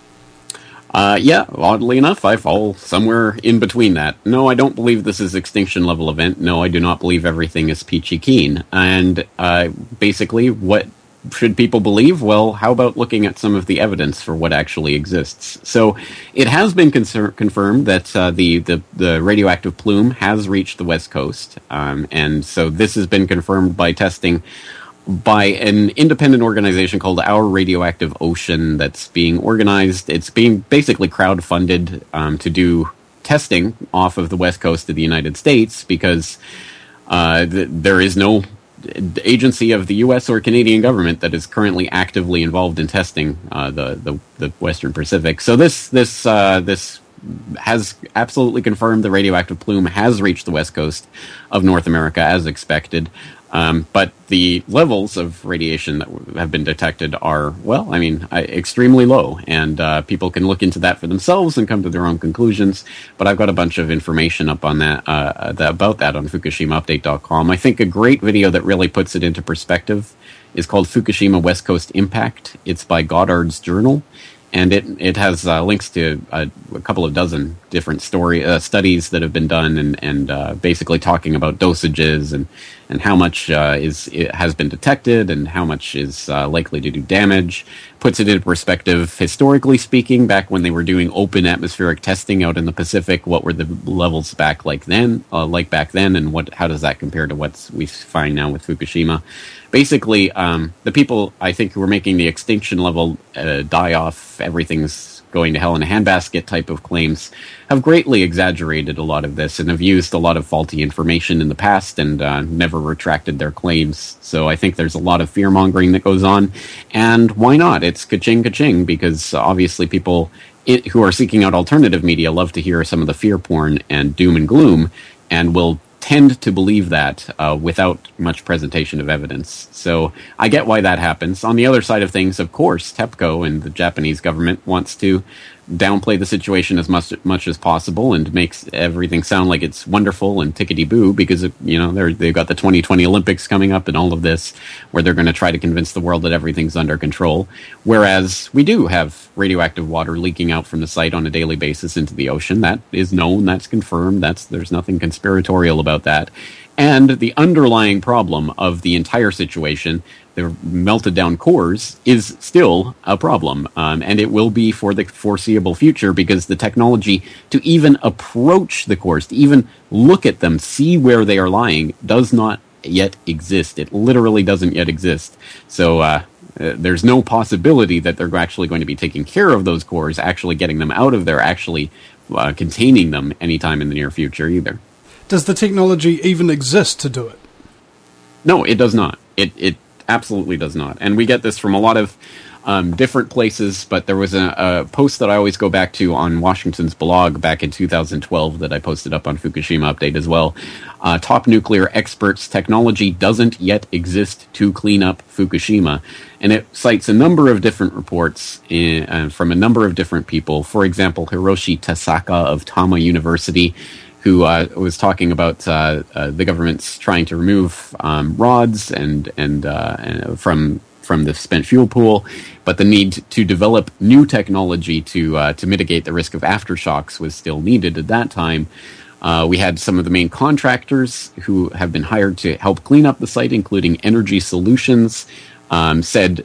Yeah, oddly enough, I fall somewhere in between that. No, I don't believe this is extinction level event. No, I do not believe everything is peachy keen. And basically, what should people believe? Well, how about looking at some of the evidence for what actually exists? So it has been confirmed that the radioactive plume has reached the West Coast. And so this has been confirmed by testing by an independent organization called Our Radioactive Ocean that's being organized. It's being basically crowdfunded to do testing off of the West Coast of the United States because there is no agency of the U.S. or Canadian government that is currently actively involved in testing the Western Pacific. So this has absolutely confirmed the radioactive plume has reached the West Coast of North America as expected. But the levels of radiation that have been detected are, extremely low, and people can look into that for themselves and come to their own conclusions. But I've got a bunch of information up on that about that on FukushimaUpdate.com. I think a great video that really puts it into perspective is called Fukushima West Coast Impact. It's by Goddard's Journal. And it has links to a couple of dozen different studies that have been done and basically talking about dosages and and how much has been detected and how much is likely to do damage. Puts it into perspective, historically speaking, back when they were doing open atmospheric testing out in the Pacific, what were the levels back then, and how does that compare to what we find now with Fukushima? Basically, the people, I think, who are making the extinction level die off, everything's going to hell in a handbasket type of claims, have greatly exaggerated a lot of this and have used a lot of faulty information in the past and never retracted their claims. So I think there's a lot of fear-mongering that goes on. And why not? It's ka-ching, ka-ching, because obviously people who are seeking out alternative media love to hear some of the fear porn and doom and gloom, and will tend to believe that without much presentation of evidence. So I get why that happens. On the other side of things, of course, TEPCO and the Japanese government wants to downplay the situation as much as possible and makes everything sound like it's wonderful and tickety-boo because, they've got the 2020 Olympics coming up and all of this, where they're going to try to convince the world that everything's under control. Whereas we do have radioactive water leaking out from the site on a daily basis into the ocean. That is known, that's confirmed, there's nothing conspiratorial about that. And the underlying problem of the entire situation, the melted down cores, is still a problem. And it will be for the foreseeable future because the technology to even approach the cores, to even look at them, see where they are lying, does not yet exist. It literally doesn't yet exist. So there's no possibility that they're actually going to be taking care of those cores, actually getting them out of there, actually containing them anytime in the near future either. Does the technology even exist to do it? No, it does not. It absolutely does not. And we get this from a lot of different places, but there was a post that I always go back to on Washington's blog back in 2012 that I posted up on Fukushima Update as well. Top nuclear experts, technology doesn't yet exist to clean up Fukushima. And it cites a number of different reports from a number of different people. For example, Hiroshi Tasaka of Tama University, who was talking about the government's trying to remove rods and from the spent fuel pool, but the need to develop new technology to mitigate the risk of aftershocks was still needed at that time. We had some of the main contractors who have been hired to help clean up the site, including Energy Solutions, said.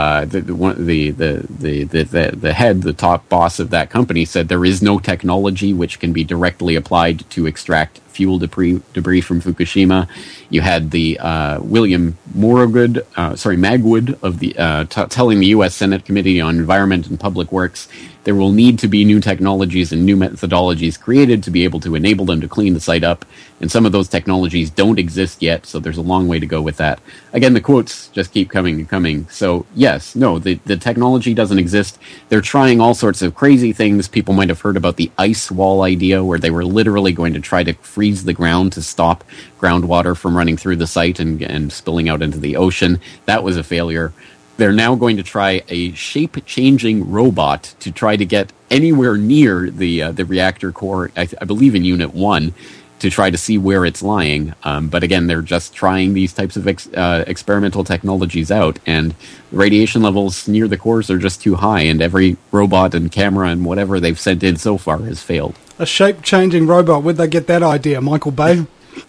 The top boss of that company said there is no technology which can be directly applied to extract fuel debris from Fukushima. You had the William Magwood of the telling the U.S. Senate Committee on Environment and Public Works there will need to be new technologies and new methodologies created to be able to enable them to clean the site up. And some of those technologies don't exist yet, so there's a long way to go with that. Again, the quotes just keep coming and coming. So, yes, no, the technology doesn't exist. They're trying all sorts of crazy things. People might have heard about the ice wall idea, where they were literally going to try to freeze the ground to stop groundwater from running through the site and spilling out into the ocean. That was a failure. They're now going to try a shape-changing robot to try to get anywhere near the reactor core, I believe in Unit 1, to try to see where it's lying. But again, they're just trying these types of experimental technologies out, and radiation levels near the cores are just too high, and every robot and camera and whatever they've sent in so far has failed. A shape-changing robot, where'd they get that idea? Michael Bay?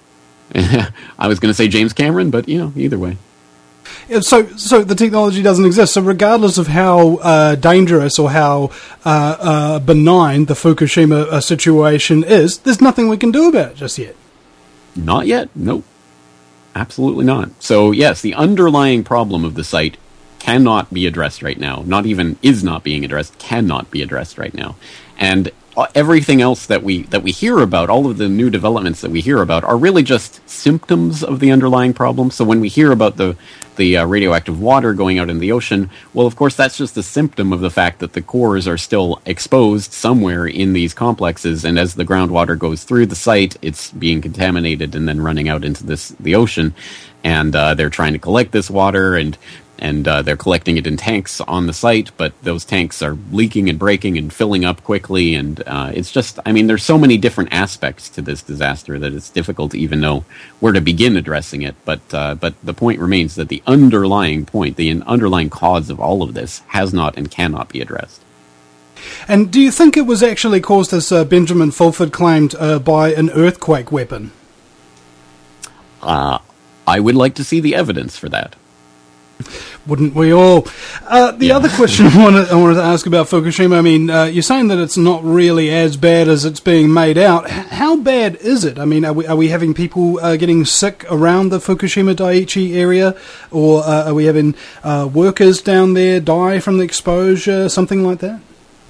I was going to say James Cameron, but, either way. So the technology doesn't exist. So regardless of how dangerous or how benign the Fukushima situation is, there's nothing we can do about it just yet. Not yet. Nope. Absolutely not. So yes, the underlying problem of the site cannot be addressed right now. Not even is not being addressed, cannot be addressed right now. And everything else that we hear about, all of the new developments that we hear about, are really just symptoms of the underlying problem. So when we hear about the radioactive water going out in the ocean, well, of course, that's just a symptom of the fact that the cores are still exposed somewhere in these complexes, and as the groundwater goes through the site, it's being contaminated and then running out into the ocean. And they're trying to collect this water, and they're collecting it in tanks on the site, but those tanks are leaking and breaking and filling up quickly, and it's just, there's so many different aspects to this disaster that it's difficult to even know where to begin addressing it, but the point remains that the underlying point, the underlying cause of all of this has not and cannot be addressed. And do you think it was actually caused, as Benjamin Fulford claimed, by an earthquake weapon? I would like to see the evidence for that. Wouldn't we all? The other question I wanted to ask about Fukushima, I mean, you're saying that it's not really as bad as it's being made out. How bad is it? I mean, are we having people getting sick around the Fukushima Daiichi area? Or are we having workers down there die from the exposure, something like that?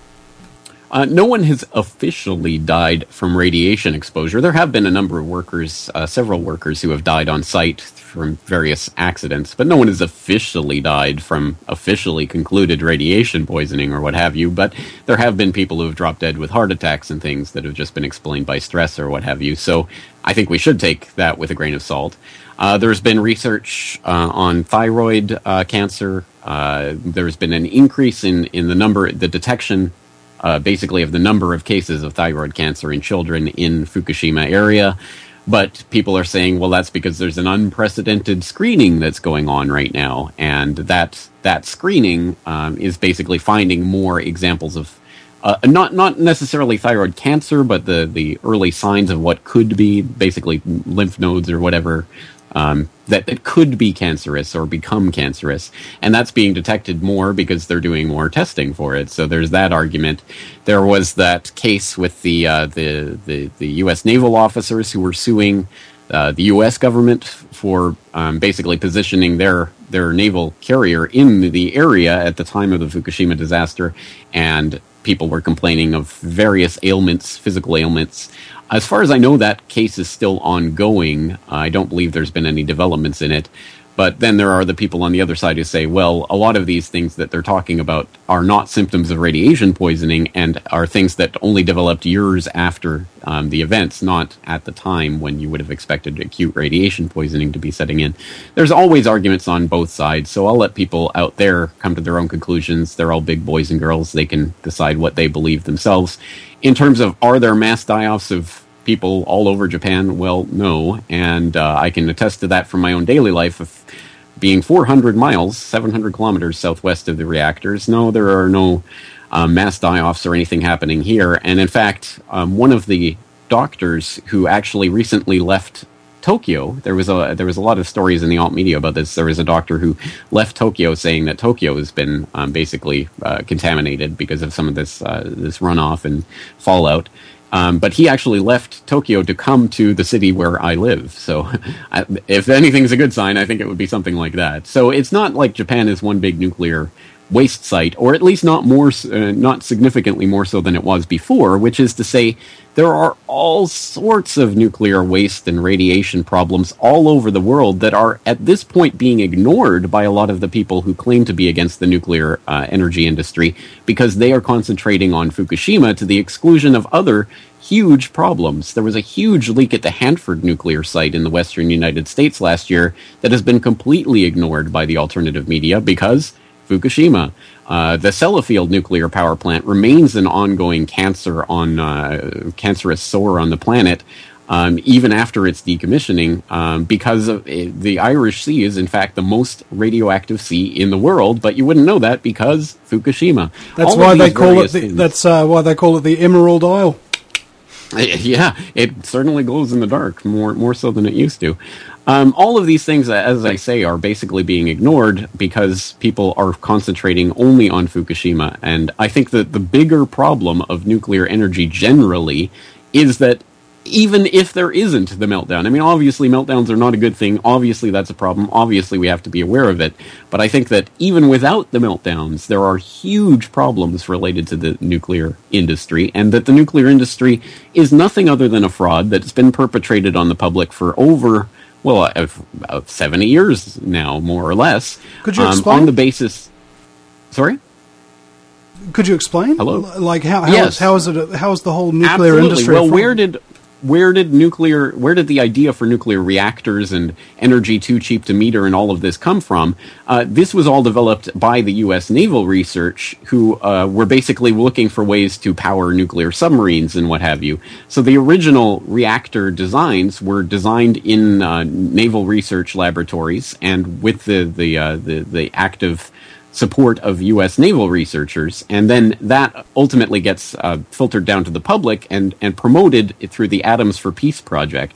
No one has officially died from radiation exposure. There have been a number of workers, several workers who have died on site from various accidents, but no one has officially died from officially concluded radiation poisoning or what have you. But there have been people who have dropped dead with heart attacks and things that have just been explained by stress or what have you. So I think we should take that with a grain of salt. There's been research on thyroid cancer. There's been an increase in the detection basically of the number of cases of thyroid cancer in children in Fukushima area. But people are saying, well, that's because there's an unprecedented screening that's going on right now. And that screening is basically finding more examples of not necessarily thyroid cancer, but the early signs of what could be basically lymph nodes or whatever that could be cancerous or become cancerous, and that's being detected more because they're doing more testing for it. So there's that argument. There was that case with the U.S. naval officers who were suing the U.S. government for basically positioning their naval carrier in the area at the time of the Fukushima disaster, and people were complaining of various ailments, physical ailments. As far as I know, that case is still ongoing. I don't believe there's been any developments in it. But then there are the people on the other side who say, well, a lot of these things that they're talking about are not symptoms of radiation poisoning and are things that only developed years after the events, not at the time when you would have expected acute radiation poisoning to be setting in. There's always arguments on both sides, so I'll let people out there come to their own conclusions. They're all big boys and girls. They can decide what they believe themselves. In terms of, are there mass die-offs of people all over Japan? Well, no, and I can attest to that from my own daily life of being 400 miles, 700 kilometers southwest of the reactors. No, there are no mass die-offs or anything happening here. And in fact, one of the doctors who actually recently left Tokyo, there was a lot of stories in the alt media about this. There was a doctor who left Tokyo saying that Tokyo has been basically contaminated because of some of this runoff and fallout. But he actually left Tokyo to come to the city where I live. So if anything's a good sign, I think it would be something like that. So it's not like Japan is one big nuclear waste site, or at least not significantly more so than it was before, which is to say there are all sorts of nuclear waste and radiation problems all over the world that are at this point being ignored by a lot of the people who claim to be against the nuclear energy industry, because they are concentrating on Fukushima to the exclusion of other huge problems. There was a huge leak at the Hanford nuclear site in the western United States last year that has been completely ignored by the alternative media because Fukushima. The Sellafield nuclear power plant remains an ongoing cancerous sore on the planet, even after its decommissioning, because of, the Irish Sea is in fact the most radioactive sea in the world, but you wouldn't know that because Fukushima. That's why they call it why they call it the Emerald Isle. Yeah, it certainly glows in the dark, more so than it used to. All of these things, as I say, are basically being ignored because people are concentrating only on Fukushima. And I think that the bigger problem of nuclear energy generally is that even if there isn't the meltdown, I mean, obviously meltdowns are not a good thing. Obviously that's a problem. Obviously we have to be aware of it. But I think that even without the meltdowns, there are huge problems related to the nuclear industry, and that the nuclear industry is nothing other than a fraud that's been perpetrated on the public for over 70 years now, more or less. Could you explain? On the basis... Sorry? Could you explain? Hello? Like, how Yes. how is the whole nuclear Absolutely. industry... Well, where did the idea for nuclear reactors and energy too cheap to meter and all of this come from? This was all developed by the U.S. Naval Research, who were basically looking for ways to power nuclear submarines and what have you. So the original reactor designs were designed in naval research laboratories and with the active support of U.S. naval researchers, and then that ultimately gets filtered down to the public and promoted through the Atoms for Peace project.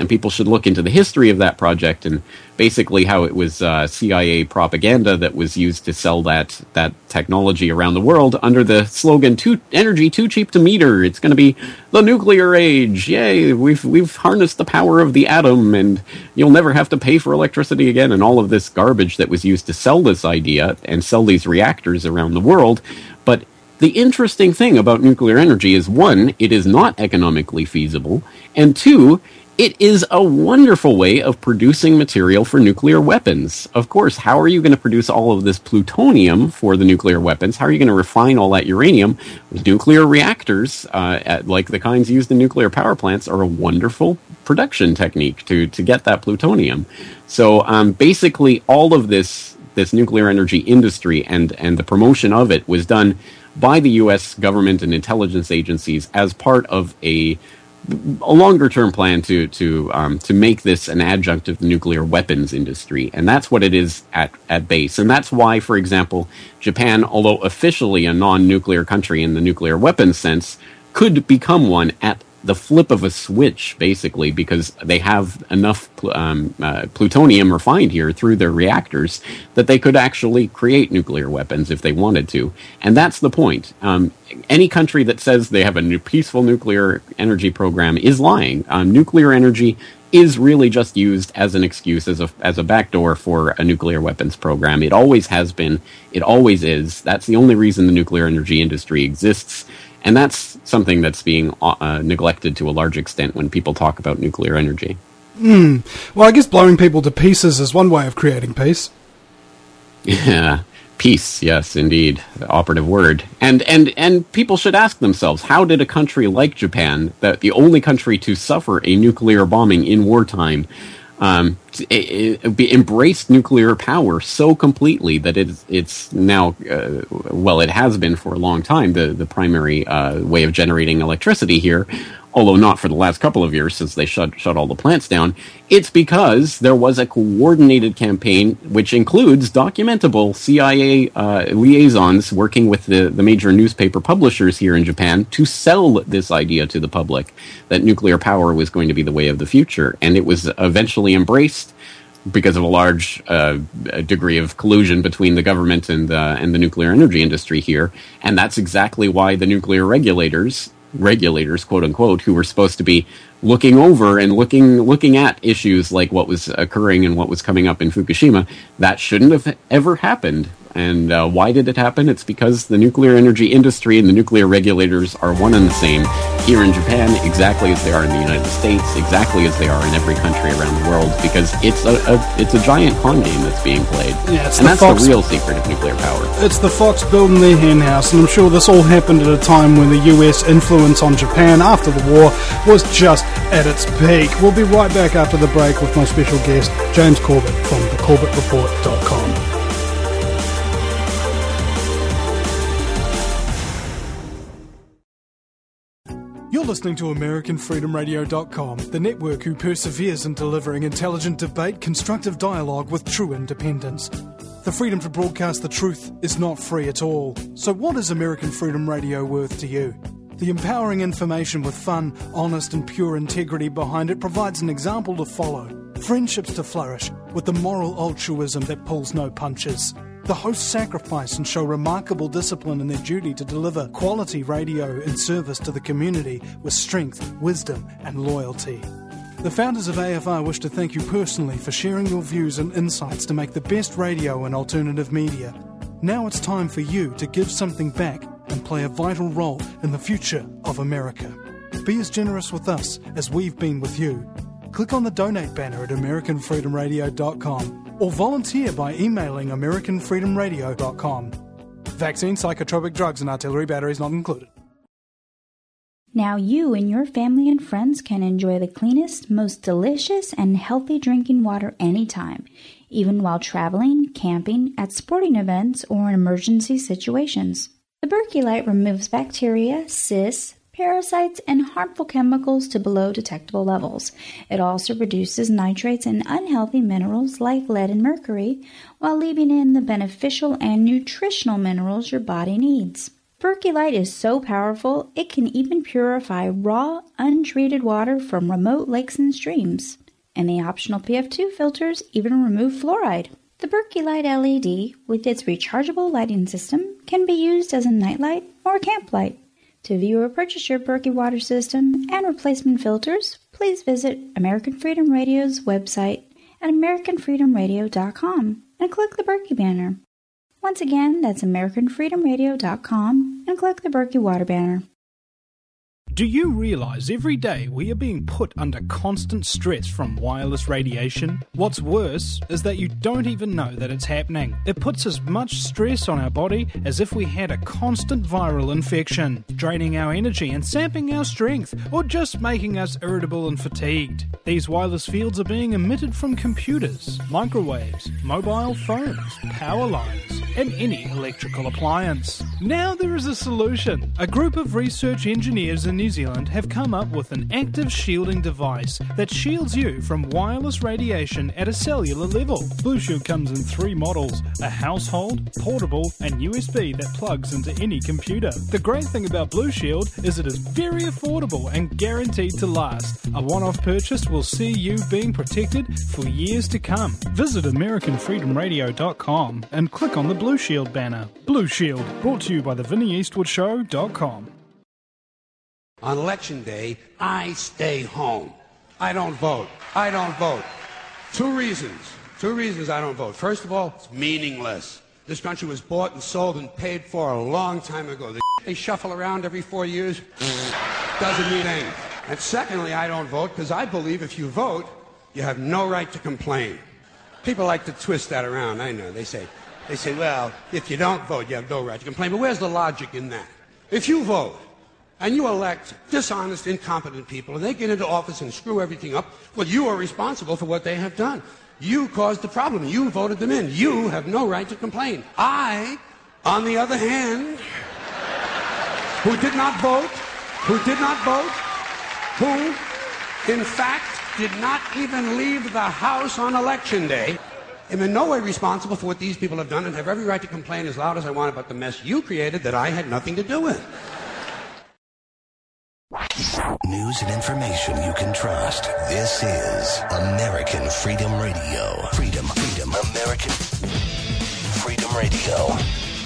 And people should look into the history of that project and basically how it was CIA propaganda that was used to sell that technology around the world under the slogan "Energy too cheap to meter. It's going to be the nuclear age. Yay! We've harnessed the power of the atom, and you'll never have to pay for electricity again." And all of this garbage that was used to sell this idea and sell these reactors around the world. But the interesting thing about nuclear energy is, one, it is not economically feasible, and two, it is a wonderful way of producing material for nuclear weapons. Of course, how are you going to produce all of this plutonium for the nuclear weapons? How are you going to refine all that uranium? Nuclear reactors, like the kinds used in nuclear power plants, are a wonderful production technique to get that plutonium. So basically, all of this nuclear energy industry and the promotion of it was done by the U.S. government and intelligence agencies as part of a longer-term plan to make this an adjunct of the nuclear weapons industry, and that's what it is at base. And that's why, for example, Japan, although officially a non-nuclear country in the nuclear weapons sense, could become one at the flip of a switch, basically, because they have enough plutonium refined here through their reactors that they could actually create nuclear weapons if they wanted to. And that's the point. Any country that says they have a peaceful nuclear energy program is lying. Nuclear energy is really just used as an excuse, as a backdoor for a nuclear weapons program. It always has been. It always is. That's the only reason the nuclear energy industry exists. And that's something that's being neglected to a large extent when people talk about nuclear energy. Well, I guess blowing people to pieces is one way of creating peace. Yeah, peace, yes, indeed. The operative word. And people should ask themselves, how did a country like Japan, the only country to suffer a nuclear bombing in wartime, embraced nuclear power so completely that it's now, it has been for a long time, the primary way of generating electricity here, although not for the last couple of years since they shut all the plants down. It's because there was a coordinated campaign which includes documentable CIA liaisons working with the major newspaper publishers here in Japan to sell this idea to the public that nuclear power was going to be the way of the future. And it was eventually embraced because of a large degree of collusion between the government and the nuclear energy industry here. And that's exactly why the nuclear regulators, quote unquote, who were supposed to be looking over and looking at issues like what was occurring and what was coming up in Fukushima, that shouldn't have ever happened. And why did it happen? It's because the nuclear energy industry and the nuclear regulators are one and the same here in Japan, exactly as they are in the United States, exactly as they are in every country around the world, because it's a giant con game that's being played. Yeah, and that's the real secret of nuclear power. It's the fox building their hen house, and I'm sure this all happened at a time when the US influence on Japan after the war was just at its peak. We'll be right back after the break with my special guest, James Corbett from thecorbettreport.com. You're listening to AmericanFreedomRadio.com, the network who perseveres in delivering intelligent debate, constructive dialogue with true independence. The freedom to broadcast the truth is not free at all. So what is American Freedom Radio worth to you? The empowering information with fun, honest and pure integrity behind it provides an example to follow. Friendships to flourish with the moral altruism that pulls no punches. The hosts sacrifice and show remarkable discipline in their duty to deliver quality radio in service to the community with strength, wisdom and loyalty. The founders of AFR wish to thank you personally for sharing your views and insights to make the best radio and alternative media. Now it's time for you to give something back and play a vital role in the future of America. Be as generous with us as we've been with you. Click on the donate banner at AmericanFreedomRadio.com or volunteer by emailing AmericanFreedomRadio.com. Vaccine, psychotropic drugs and artillery batteries not included. Now you and your family and friends can enjoy the cleanest, most delicious, and healthy drinking water anytime, even while traveling, camping, at sporting events, or in emergency situations. The Berkey Light removes bacteria, cysts, parasites, and harmful chemicals to below detectable levels. It also reduces nitrates and unhealthy minerals like lead and mercury, while leaving in the beneficial and nutritional minerals your body needs. Berkey Light is so powerful, it can even purify raw, untreated water from remote lakes and streams. And the optional PF2 filters even remove fluoride. The Berkey Light LED, with its rechargeable lighting system, can be used as a nightlight or camp light. To view or purchase your Berkey water system and replacement filters, please visit American Freedom Radio's website at AmericanFreedomRadio.com and click the Berkey banner. Once again, that's AmericanFreedomRadio.com and click the Berkey Water banner. Do you realize every day we are being put under constant stress from wireless radiation? What's worse is that you don't even know that it's happening. It puts as much stress on our body as if we had a constant viral infection, draining our energy and sapping our strength, or just making us irritable and fatigued. These wireless fields are being emitted from computers, microwaves, mobile phones, power lines, and any electrical appliance. Now there is a solution. A group of research engineers in New Zealand have come up with an active shielding device that shields you from wireless radiation at a cellular level. Blue Shield comes in 3 models, a household, portable, and USB that plugs into any computer. The great thing about Blue Shield is it is very affordable and guaranteed to last. A one-off purchase will see you being protected for years to come. Visit AmericanFreedomRadio.com and click on the Blue Shield banner. Blue Shield, brought to you by the VinnieEastwoodShow.com. On Election Day, I stay home. I don't vote. I don't vote. Two reasons I don't vote. First of all, it's meaningless. This country was bought and sold and paid for a long time ago. The they shuffle around every 4 years doesn't mean anything. And secondly, I don't vote because I believe if you vote, you have no right to complain. People like to twist that around, I know. They say, well, if you don't vote, you have no right to complain. But where's the logic in that? If you vote, and you elect dishonest, incompetent people, and they get into office and screw everything up, well, you are responsible for what they have done. You caused the problem. You voted them in. You have no right to complain. I, on the other hand, who did not vote, who in fact did not even leave the house on Election Day, am in no way responsible for what these people have done and have every right to complain as loud as I want about the mess you created that I had nothing to do with. News and information you can trust. This is American Freedom Radio. Freedom, American Freedom Radio.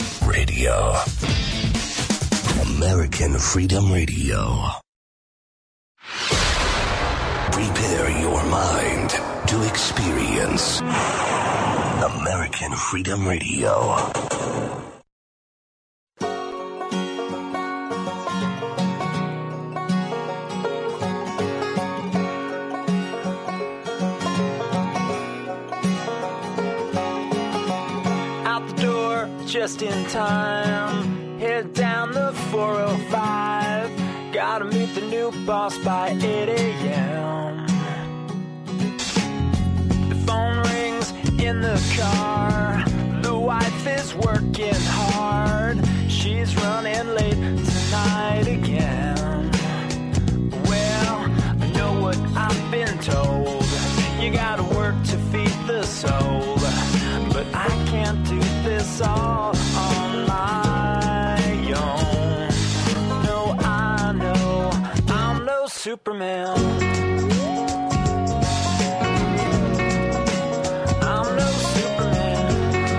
American Freedom Radio. Prepare your mind to experience American Freedom Radio. Just in time, head down the 405. Gotta meet the new boss by 8 a.m. The phone rings in the car. The wife is working hard. She's running late tonight again. Well, I know what I've been told. You gotta work to feed the soul. But I can't do this all on my own. No, I know I'm no Superman. I'm no Superman.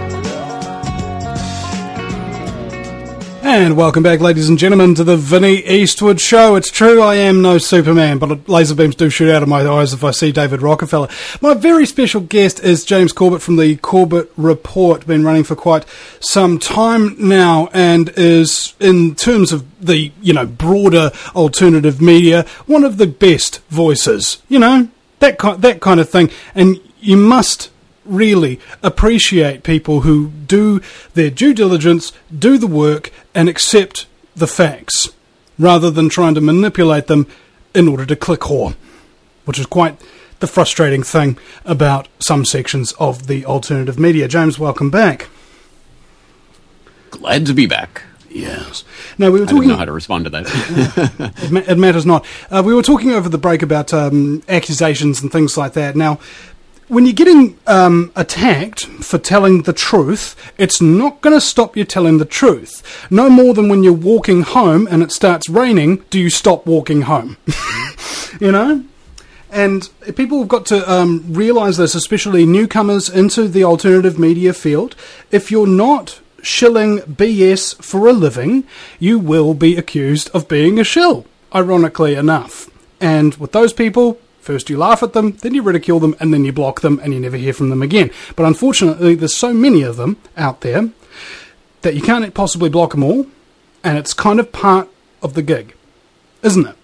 And welcome back, ladies and gentlemen, to the Vinnie Eastwood Show. It's true, I am no Superman, but laser beams do shoot out of my eyes if I see David Rockefeller. My very special guest is James Corbett from the Corbett Report, been running for quite some time now, and is, in terms of the, broader alternative media, one of the best voices. That kind of thing. And you must really appreciate people who do their due diligence, do the work, and accept the facts, rather than trying to manipulate them in order to click whore, which is quite the frustrating thing about some sections of the alternative media. James, welcome back. Glad to be back. Yes. Now, we were talking. I don't know how to respond to that. It matters not. We were talking over the break about accusations and things like that. Now, when you're getting attacked for telling the truth, it's not going to stop you telling the truth. No more than when you're walking home and it starts raining, do you stop walking home. You know? And people have got to realise this, especially newcomers into the alternative media field. If you're not shilling BS for a living, you will be accused of being a shill, ironically enough. And with those people, first you laugh at them, then you ridicule them, and then you block them, and you never hear from them again. But unfortunately, there's so many of them out there that you can't possibly block them all, and it's kind of part of the gig, isn't it?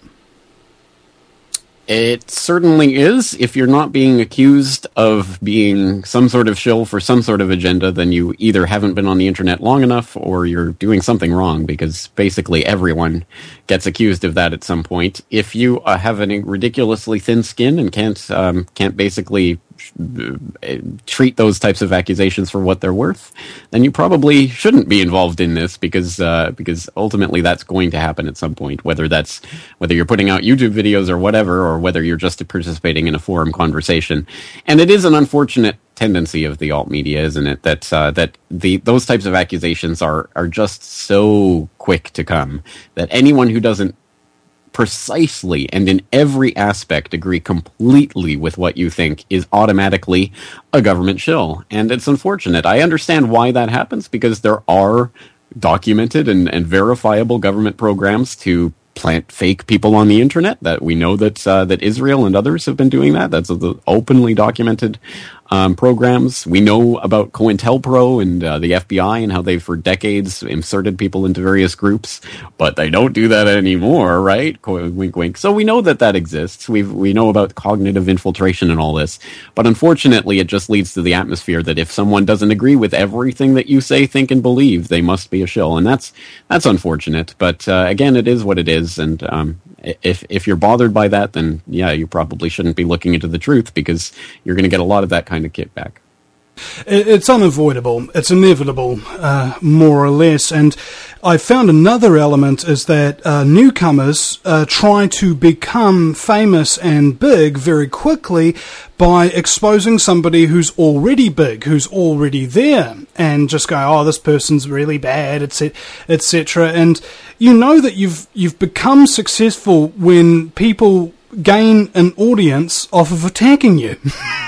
It certainly is. If you're not being accused of being some sort of shill for some sort of agenda, then you either haven't been on the internet long enough or you're doing something wrong, because basically everyone gets accused of that at some point. If you have a ridiculously thin skin and can't basically treat those types of accusations for what they're worth, then you probably shouldn't be involved in this, because ultimately that's going to happen at some point, whether you're putting out YouTube videos or whatever, or whether you're just participating in a forum conversation. And it is an unfortunate tendency of the alt media, isn't it, that those types of accusations are just so quick to come, that anyone who doesn't precisely and in every aspect agree completely with what you think is automatically a government shill. And it's unfortunate. I understand why that happens, because there are documented and verifiable government programs to plant fake people on the internet. That we know that Israel and others have been doing that. That's the openly documented programs. We know about COINTELPRO and the FBI and how they for decades inserted people into various groups, but they don't do that anymore, right? Wink, wink. So we know that exists. We know about cognitive infiltration and all this, but unfortunately it just leads to the atmosphere that if someone doesn't agree with everything that you say, think, and believe, they must be a shill, and that's unfortunate. But again, it is what it is, and if you're bothered by that, then yeah, you probably shouldn't be looking into the truth, because you're going to get a lot of that kind of kickback. It's unavoidable. It's inevitable, more or less. And I found another element is that newcomers try to become famous and big very quickly by exposing somebody who's already big, who's already there, and just go, oh, this person's really bad, etc. And you know that you've become successful when people gain an audience off of attacking you.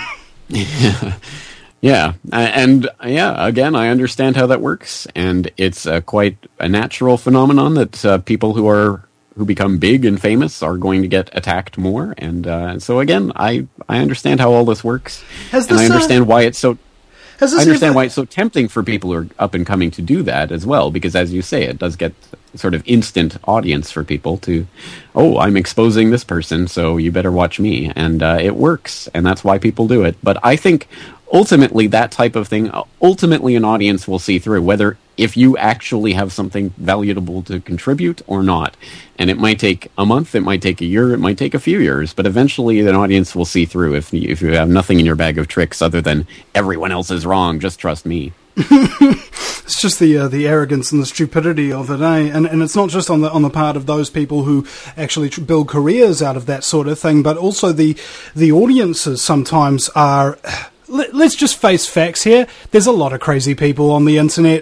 Yeah, and again, I understand how that works, and it's quite a natural phenomenon that people who become big and famous are going to get attacked more, and so again, I understand how all this works, and I understand why it's so. I understand why it's so tempting for people who are up and coming to do that as well, because as you say, it does get sort of instant audience for people to, oh, I'm exposing this person, so you better watch me, and it works, and that's why people do it. But I think ultimately that type of thing, ultimately an audience will see through, whether if you actually have something valuable to contribute or not. And it might take a month, it might take a year, it might take a few years, but eventually an audience will see through if you have nothing in your bag of tricks other than everyone else is wrong, just trust me. It's just the arrogance and the stupidity of it, eh? And it's not just on the part of those people who actually build careers out of that sort of thing, but also the audiences sometimes are. Let's just face facts here. There's a lot of crazy people on the internet.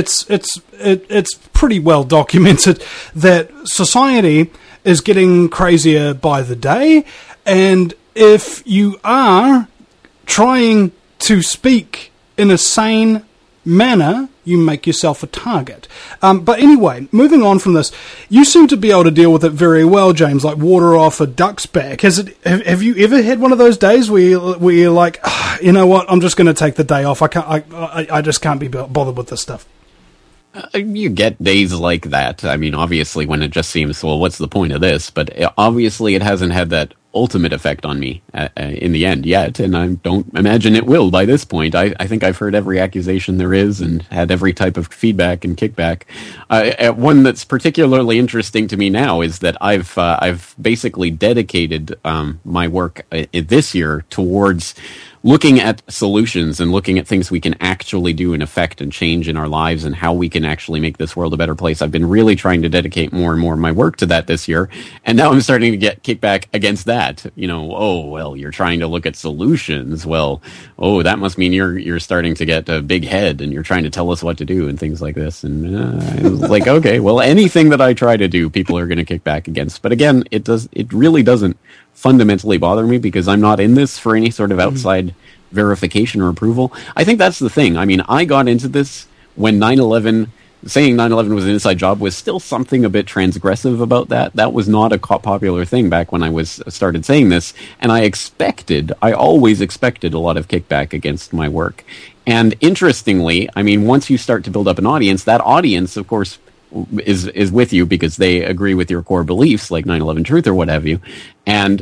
It's pretty well documented that society is getting crazier by the day, and if you are trying to speak in a sane manner, you make yourself a target. But anyway, moving on from this, you seem to be able to deal with it very well, James, like water off a duck's back. Have you ever had one of those days where you're like, you know what, I'm just going to take the day off. I just can't be bothered with this stuff. You get days like that. I mean, obviously, when it just seems, well, what's the point of this? But obviously, it hasn't had that ultimate effect on me in the end yet, and I don't imagine it will by this point. I think I've heard every accusation there is and had every type of feedback and kickback. One that's particularly interesting to me now is that I've basically dedicated my work this year towards looking at solutions and looking at things we can actually do and affect and change in our lives and how we can actually make this world a better place. I've been really trying to dedicate more and more of my work to that this year. And now I'm starting to get kickback against that. Oh, well, you're trying to look at solutions. Well, that must mean you're starting to get a big head and you're trying to tell us what to do and things like this. And I was like, okay, well, anything that I try to do, people are going to kick back against. But again, it really doesn't fundamentally bother me because I'm not in this for any sort of outside verification or approval. I think that's the thing. I mean, I got into this when 9/11, saying 9/11 was an inside job was still something a bit transgressive about that. That was not a popular thing back when I started saying this. And I always expected a lot of kickback against my work. And interestingly, I mean, once you start to build up an audience, that audience, of course, is with you because they agree with your core beliefs, like 9/11 truth or what have you. And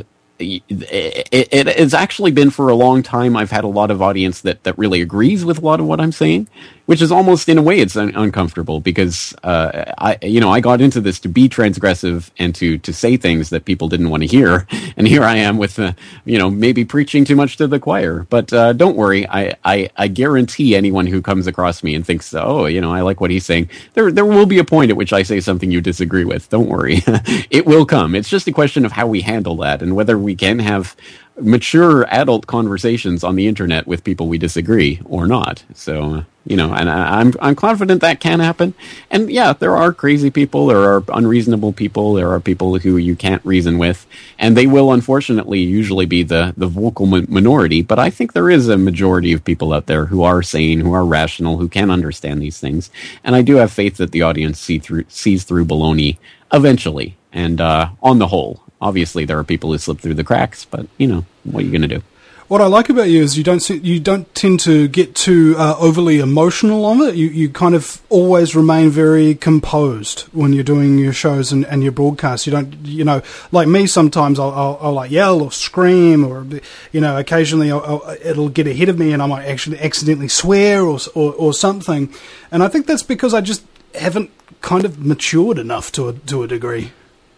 it has actually been for a long time. I've had a lot of audience that really agrees with a lot of what I'm saying, which is almost in a way it's uncomfortable because I got into this to be transgressive and to say things that people didn't want to hear, and here I am with maybe preaching too much to the choir. But don't worry, I guarantee anyone who comes across me and thinks, I like what he's saying, there will be a point at which I say something you disagree with. Don't worry, it will come. It's just a question of how we handle that and whether we can have mature adult conversations on the internet with people we disagree or not. So, and I'm confident that can happen. And yeah, there are crazy people, there are unreasonable people, there are people who you can't reason with, and they will unfortunately usually be the vocal minority. But I think there is a majority of people out there who are sane, who are rational, who can understand these things. And I do have faith that the audience sees through baloney eventually. And on the whole, obviously, there are people who slip through the cracks, but, what are you going to do? What I like about you is you don't tend to get too overly emotional on it. You kind of always remain very composed when you're doing your shows and your broadcasts. You don't, like me, sometimes I'll like yell or scream or, occasionally it'll get ahead of me and I might actually accidentally swear or something. And I think that's because I just haven't kind of matured enough to a degree.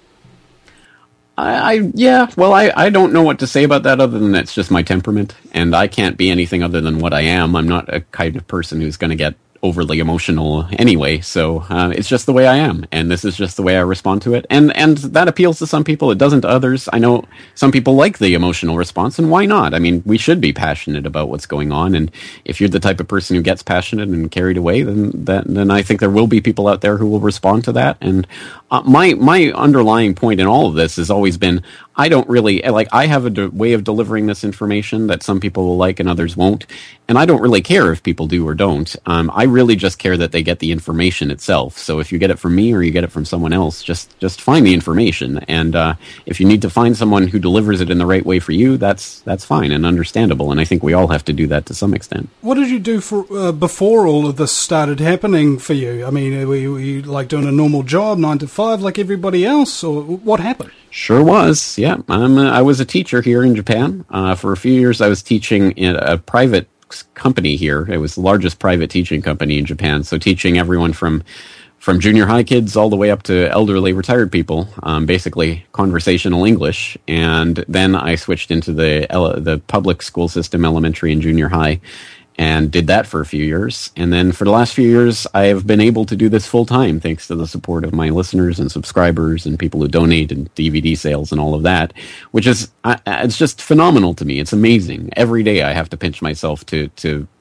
I don't know what to say about that other than it's just my temperament, and I can't be anything other than what I am. I'm not a kind of person who's going to get overly emotional anyway, so it's just the way I am, and this is just the way I respond to it, and that appeals to some people, it doesn't to others. I know some people like the emotional response, and why not? I mean, we should be passionate about what's going on, and if you're the type of person who gets passionate and carried away, then I think there will be people out there who will respond to that. And my underlying point in all of this has always been, I don't really, I have a way of delivering this information that some people will like and others won't, and I don't really care if people do or don't. I really just care that they get the information itself. So if you get it from me or you get it from someone else, just find the information. And if you need to find someone who delivers it in the right way for you, that's fine and understandable. And I think we all have to do that to some extent. What did you do for before all of this started happening for you? I mean, were you like doing a normal job, 9 to 5, like everybody else, or what happened? Sure was, yeah. I was a teacher here in Japan. For a few years, I was teaching in a private company here. It was the largest private teaching company in Japan. So teaching everyone from junior high kids all the way up to elderly retired people, basically conversational English. And then I switched into the public school system, elementary and junior high, and did that for a few years. And then for the last few years, I have been able to do this full time, thanks to the support of my listeners and subscribers and people who donate and DVD sales and all of that, which is, it's just phenomenal to me. It's amazing. Every day I have to pinch myself to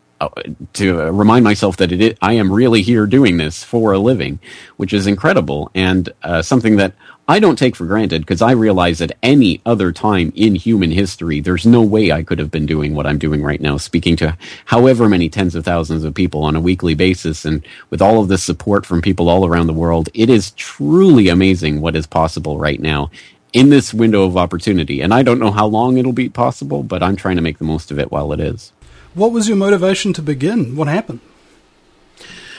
remind myself that I am really here doing this for a living, which is incredible, and something that I don't take for granted, because I realize at any other time in human history, there's no way I could have been doing what I'm doing right now, speaking to however many tens of thousands of people on a weekly basis, and with all of this support from people all around the world. It is truly amazing what is possible right now in this window of opportunity, and I don't know how long it'll be possible, but I'm trying to make the most of it while it is. What was your motivation to begin? What happened?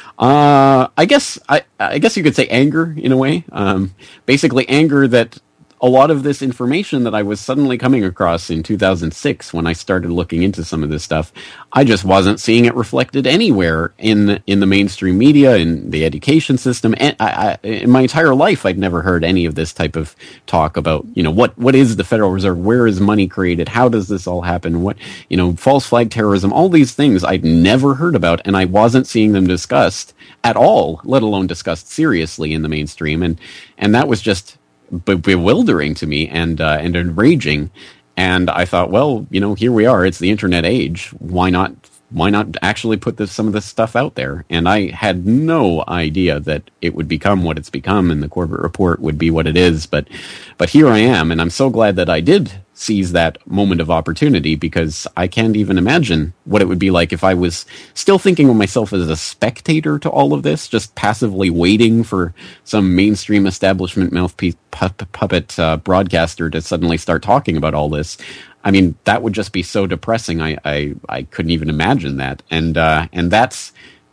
I guess you could say anger in a way. Basically, anger that a lot of this information that I was suddenly coming across in 2006 when I started looking into some of this stuff, I just wasn't seeing it reflected anywhere in the mainstream media, in the education system. And in my entire life, I'd never heard any of this type of talk about, what is the Federal Reserve? Where is money created? How does this all happen? What, false flag terrorism, all these things I'd never heard about, and I wasn't seeing them discussed at all, let alone discussed seriously in the mainstream. And that was just bewildering to me and enraging. And I thought, well, here we are. It's the internet age. Why not actually put some of this stuff out there? And I had no idea that it would become what it's become and the Corbett Report would be what it is. But here I am, and I'm so glad that I did seize that moment of opportunity, because I can't even imagine what it would be like if I was still thinking of myself as a spectator to all of this, just passively waiting for some mainstream establishment mouthpiece puppet broadcaster to suddenly start talking about all this. I mean, that would just be so depressing. I couldn't even imagine that. And that's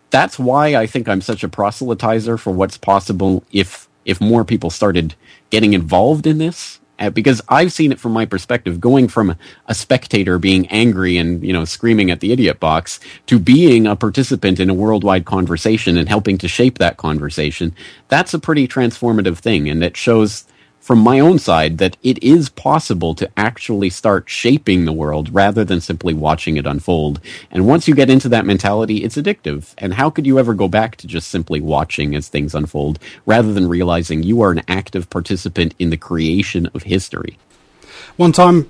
why I think I'm such a proselytizer for what's possible if more people started getting involved in this. Because I've seen it from my perspective, going from a spectator being angry and, screaming at the idiot box to being a participant in a worldwide conversation and helping to shape that conversation. That's a pretty transformative thing. And it shows from my own side that it is possible to actually start shaping the world rather than simply watching it unfold. And once you get into that mentality, it's addictive. And how could you ever go back to just simply watching as things unfold rather than realizing you are an active participant in the creation of history? One time,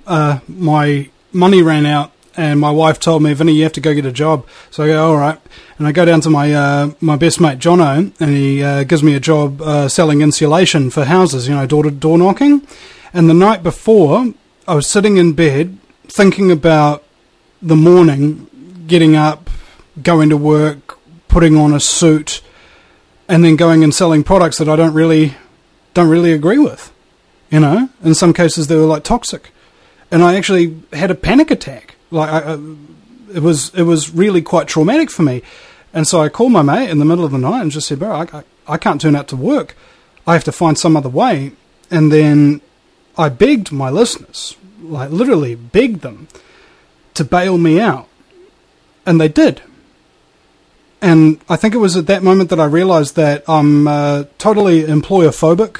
my money ran out, and my wife told me, Vinny, you have to go get a job. So I go, all right. And I go down to my best mate, Jono, and he gives me a job selling insulation for houses, door-to-door knocking. And the night before, I was sitting in bed thinking about the morning, getting up, going to work, putting on a suit, and then going and selling products that I don't really agree with. In some cases, they were like toxic. And I actually had a panic attack. It was really quite traumatic for me. And so I called my mate in the middle of the night and just said, bro, I can't turn out to work. I have to find some other way. And then I begged my listeners, literally begged them to bail me out. And they did. And I think it was at that moment that I realized that I'm totally employer-phobic.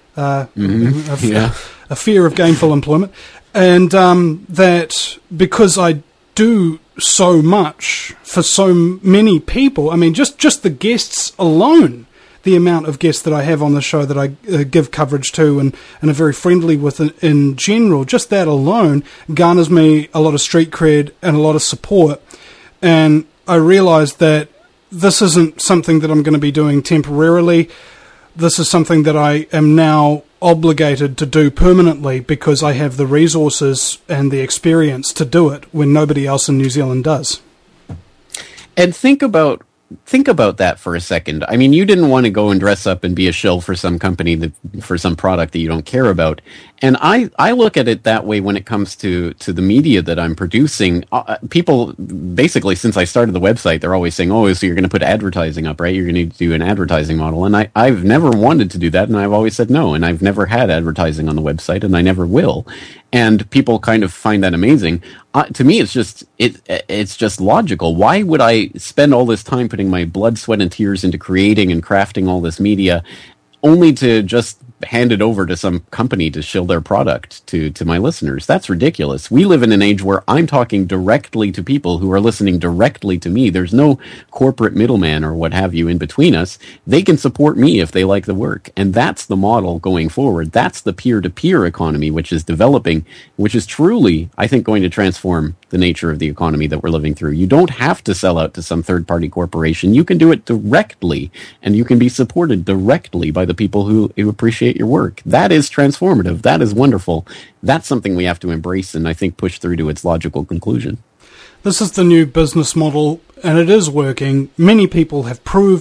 A fear of gainful employment. And that because I do so much for so many people, I mean, just the guests alone, the amount of guests that I have on the show that I give coverage to and are very friendly with in general, just that alone garners me a lot of street cred and a lot of support. And I realized that this isn't something that I'm going to be doing temporarily. This is something that I am now obligated to do permanently because I have the resources and the experience to do it when nobody else in New Zealand does. And think about that for a second. I mean, you didn't want to go and dress up and be a shill for some company for some product that you don't care about. And I look at it that way when it comes to the media that I'm producing. People, basically, since I started the website, they're always saying, oh, so you're going to put advertising up, right? You're going to do an advertising model. And I've never wanted to do that, and I've always said no. And I've never had advertising on the website, and I never will. And people kind of find that amazing. To me, it's just logical. Why would I spend all this time putting my blood, sweat, and tears into creating and crafting all this media only to just hand it over to some company to shill their product to my listeners? That's ridiculous. We live in an age where I'm talking directly to people who are listening directly to me. There's no corporate middleman or what have you in between us. They can support me if they like the work. And that's the model going forward. That's the peer-to-peer economy, which is developing, which is truly, I think, going to transform the nature of the economy that we're living through. You don't have to sell out to some third-party corporation. You can do it directly, and you can be supported directly by the people who appreciate your work. That is transformative. That is wonderful. That's something we have to embrace and I think push through to its logical conclusion. This is the new business model, and it is working. Many people have proved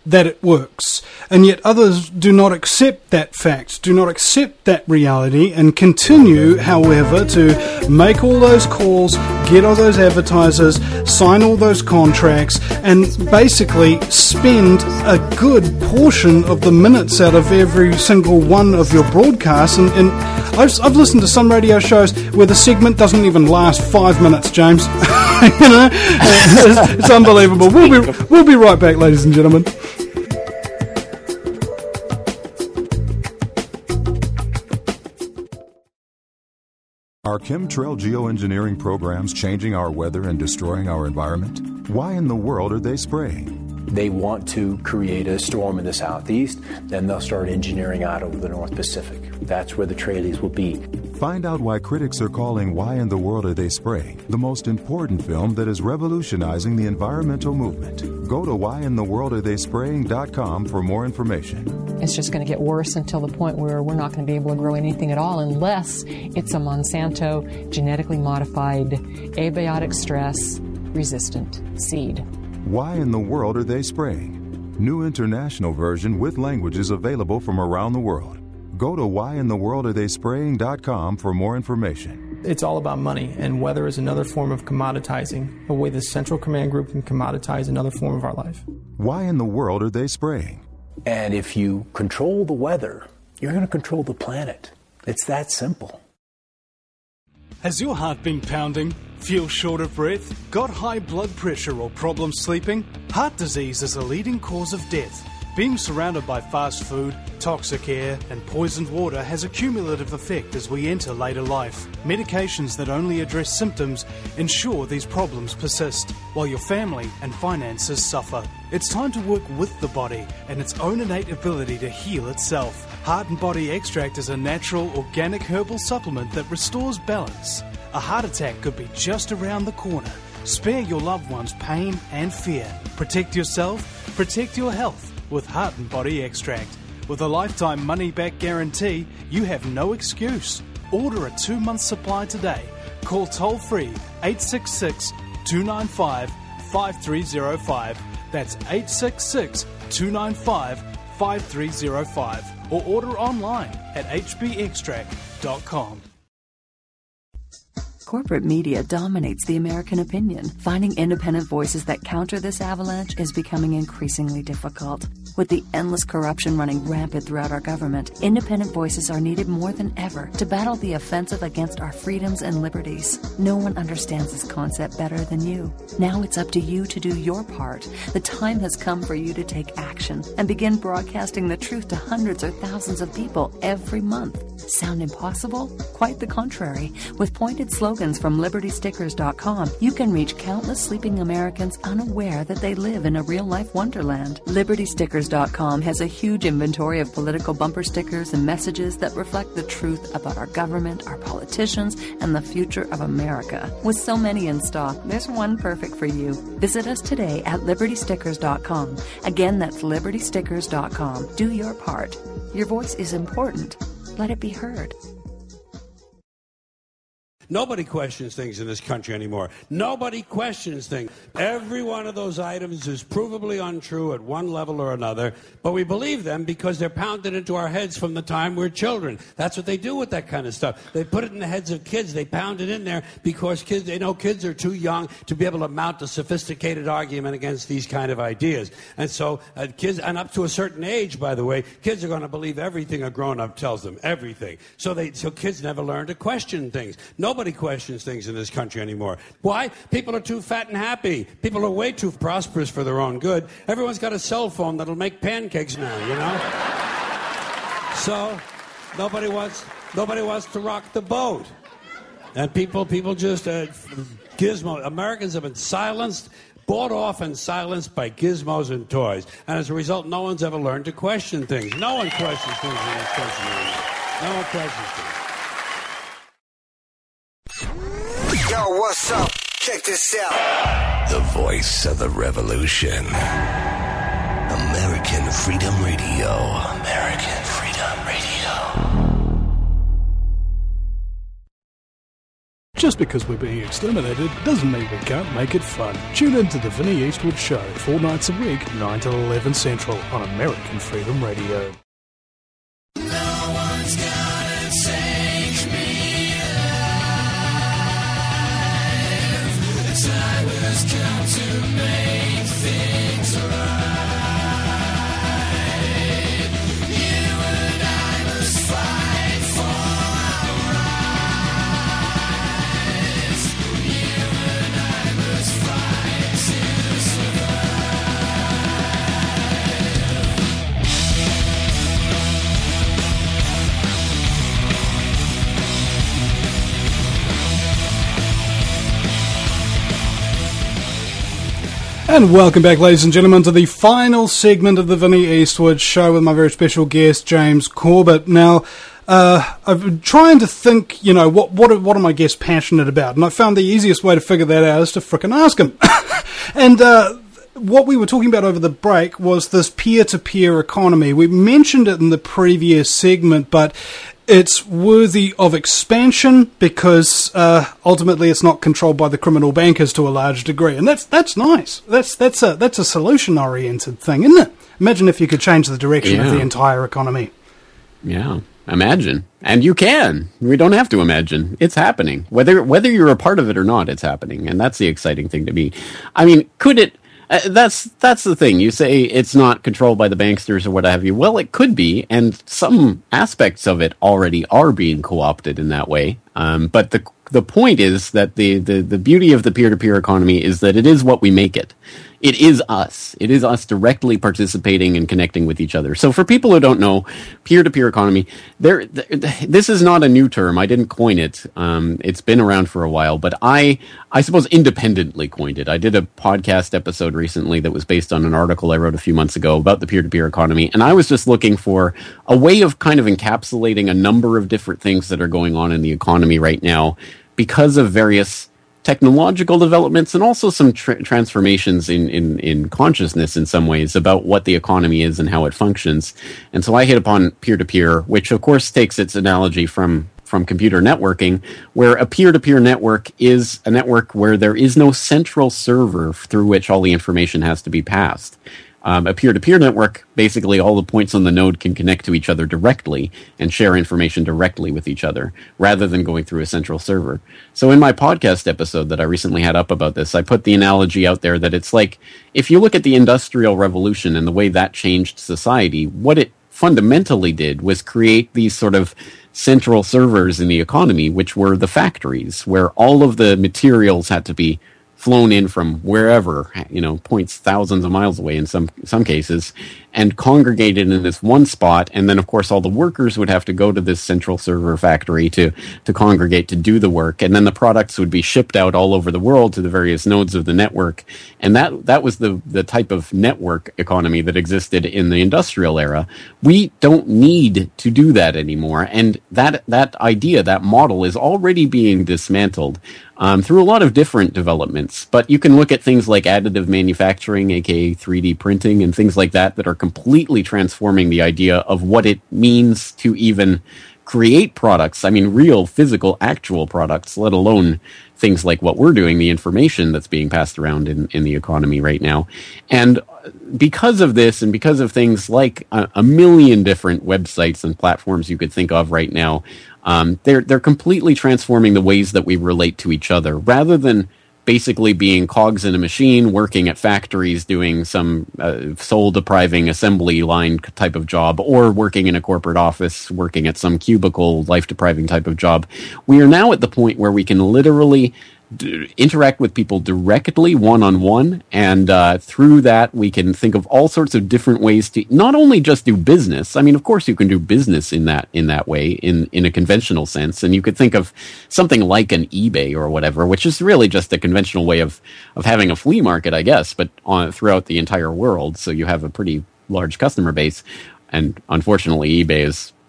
that it works. And yet others do not accept that fact, do not accept that reality, and continue, however, to make all those calls, get all those advertisers, sign all those contracts, and basically spend a good portion of the minutes out of every single one of your broadcasts. And I've listened to some radio shows where the segment doesn't even last 5 minutes, James. You know, it's unbelievable. We'll be right back, ladies and gentlemen. Are chemtrail geoengineering programs changing our weather and destroying our environment? Why in the world are they spraying? They want to create a storm in the southeast, then they'll start engineering out over the North Pacific. That's where the trailies will be. Find out why critics are calling Why in the World Are They Spraying the most important film that is revolutionizing the environmental movement. Go to whyintheworldaretheyspraying.com for more information. It's just going to get worse until the point where we're not going to be able to grow anything at all unless it's a Monsanto genetically modified, abiotic stress resistant seed. Why in the World Are They Spraying? New international version with languages available from around the world. Go to whyintheworldaretheyspraying.com for more information. It's all about money, and weather is another form of commoditizing, a way the Central Command Group can commoditize another form of our life. Why in the world are they spraying? And if you control the weather, you're going to control the planet. It's that simple. Has your heart been pounding? Feel short of breath? Got high blood pressure or problems sleeping? Heart disease is a leading cause of death. Being surrounded by fast food, toxic air, and poisoned water has a cumulative effect as we enter later life. Medications that only address symptoms ensure these problems persist, while your family and finances suffer. It's time to work with the body and its own innate ability to heal itself. Heart and Body Extract is a natural, organic herbal supplement that restores balance. A heart attack could be just around the corner. Spare your loved ones pain and fear. Protect yourself, protect your health with Heart and Body Extract. With a lifetime money-back guarantee, you have no excuse. Order a 2-month supply today. Call toll-free 866-295-5305. That's 866-295-5305. Or order online at hbextract.com. Corporate media dominates the American opinion. Finding independent voices that counter this avalanche is becoming increasingly difficult. With the endless corruption running rampant throughout our government, independent voices are needed more than ever to battle the offensive against our freedoms and liberties. No one understands this concept better than you. Now it's up to you to do your part. The time has come for you to take action and begin broadcasting the truth to hundreds or thousands of people every month. Sound impossible? Quite the contrary. With pointed slogans from LibertyStickers.com, you can reach countless sleeping Americans unaware that they live in a real-life wonderland. LibertyStickers.com has a huge inventory of political bumper stickers and messages that reflect the truth about our government, our politicians, and the future of America. With so many in stock, there's one perfect for you. Visit us today at LibertyStickers.com. Again, that's LibertyStickers.com. Do your part. Your voice is important. Let it be heard. Nobody questions things in this country anymore. Nobody questions things. Every one of those items is provably untrue at one level or another, but we believe them because they're pounded into our heads from the time we're children. That's what they do with that kind of stuff. They put it in the heads of kids. They pound it in there because they know kids are too young to be able to mount a sophisticated argument against these kind of ideas. And so kids, and up to a certain age, by the way, kids are going to believe everything a grown-up tells them, everything. So kids never learn to question things. Nobody questions things in this country anymore. Why? People are too fat and happy. People are way too prosperous for their own good. Everyone's got a cell phone that'll make pancakes now, you know? So nobody wants to rock the boat. And people just gizmo. Americans have been silenced, bought off and silenced by gizmos and toys. And as a result, no one's ever learned to question things. No one questions things in this country anymore. No one questions things. Yo, what's up? Check this out. The voice of the revolution. American Freedom Radio. American Freedom Radio. just because we're being exterminated doesn't mean we can't make it fun. Tune in to the Vinnie Eastwood Show 4 nights a week, 9 to 11 Central on American Freedom Radio. No one's gonna take me alive. The time has come to make things right. You and I must fight for our rights. You and I must fight to And welcome back, ladies and gentlemen, to the final segment of the Vinnie Eastwood Show with my very special guest, James Corbett. Now, I've been trying to think, what are my guests passionate about? And I found the easiest way to figure that out is to frickin' ask him. And what we were talking about over the break was this peer-to-peer economy. We mentioned it in the previous segment, but it's worthy of expansion because ultimately it's not controlled by the criminal bankers to a large degree, and that's nice. That's a solution-oriented thing, isn't it? Imagine if you could change the direction of the entire economy. Yeah, imagine, and you can. We don't have to imagine; it's happening. Whether you're a part of it or not, it's happening, and that's the exciting thing to me. I mean, could it? That's the thing. You say it's not controlled by the banksters or what have you. Well, it could be, and some aspects of it already are being co-opted in that way. But the point is that the beauty of the peer-to-peer economy is that it is what we make it. It is us. It is us directly participating and connecting with each other. So for people who don't know, peer-to-peer economy, this is not a new term. I didn't coin it. It's been around for a while, but I suppose independently coined it. I did a podcast episode recently that was based on an article I wrote a few months ago about the peer-to-peer economy, and I was just looking for a way of kind of encapsulating a number of different things that are going on in the economy right now because of various technological developments and also some transformations in consciousness in some ways about what the economy is and how it functions. And so I hit upon peer-to-peer, which of course takes its analogy from computer networking, where a peer-to-peer network is a network where there is no central server through which all the information has to be passed. A peer-to-peer network, basically all the points on the node can connect to each other directly and share information directly with each other, rather than going through a central server. So in my podcast episode that I recently had up about this, I put the analogy out there that it's like, if you look at the Industrial Revolution and the way that changed society, what it fundamentally did was create these sort of central servers in the economy, which were the factories, where all of the materials had to be flown in from wherever, points thousands of miles away in some cases, and congregated in this one spot. And then, of course, all the workers would have to go to this central server factory to congregate to do the work. And then the products would be shipped out all over the world to the various nodes of the network. And that was the type of network economy that existed in the industrial era. We don't need to do that anymore. And that idea, that model, is already being dismantled through a lot of different developments. But you can look at things like additive manufacturing, aka 3D printing, and things like that are completely transforming the idea of what it means to even create products. I mean, real, physical, actual products, let alone things like what we're doing, the information that's being passed around in the economy right now. And because of this, and because of things like a million different websites and platforms you could think of right now, they're completely transforming the ways that we relate to each other, rather than basically being cogs in a machine, working at factories, doing some soul-depriving assembly line type of job, or working in a corporate office, working at some cubicle, life-depriving type of job. We are now at the point where we can literally interact with people directly, one-on-one, and through that we can think of all sorts of different ways to not only just do business. I mean, of course you can do business in that way, in a conventional sense, and you could think of something like an eBay or whatever, which is really just a conventional way of having a flea market, I guess, but throughout the entire world, so you have a pretty large customer base. And unfortunately, eBay is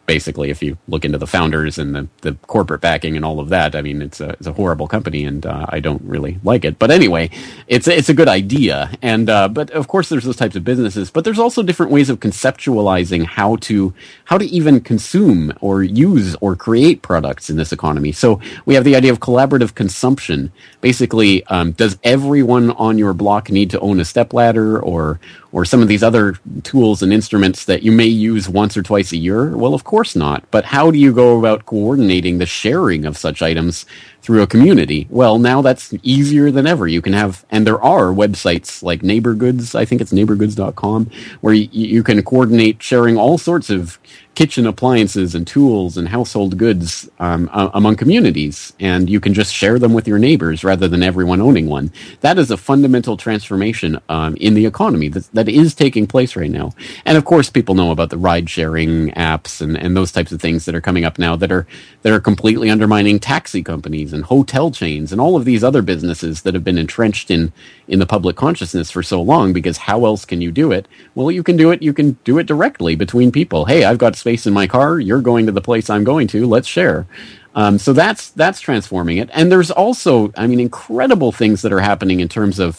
basically, if you look into the founders and the corporate backing and all of that, I mean, it's a horrible company, and I don't really like it. But anyway, it's a good idea. And but of course, there's those types of businesses. But there's also different ways of conceptualizing how to even consume or use or create products in this economy. So we have the idea of collaborative consumption. Basically, does everyone on your block need to own a stepladder or some of these other tools and instruments that you may use once or twice a year? Well, of course not. But how do you go about coordinating the sharing of such items through a community? Well, now that's easier than ever. You can have, and there are websites like NeighborGoods, I think it's neighborgoods.com, where you can coordinate sharing all sorts of kitchen appliances and tools and household goods among communities, and you can just share them with your neighbors rather than everyone owning one. That is a fundamental transformation in the economy that is taking place right now. And of course, people know about the ride-sharing apps and those types of things that are coming up now that are completely undermining taxi companies and hotel chains and all of these other businesses that have been entrenched in the public consciousness for so long, because how else can you do it? Well, you can do it directly between people. Hey, I've got space in my car, you're going to the place I'm going to, let's share. So that's transforming it. And there's also, I mean, incredible things that are happening in terms of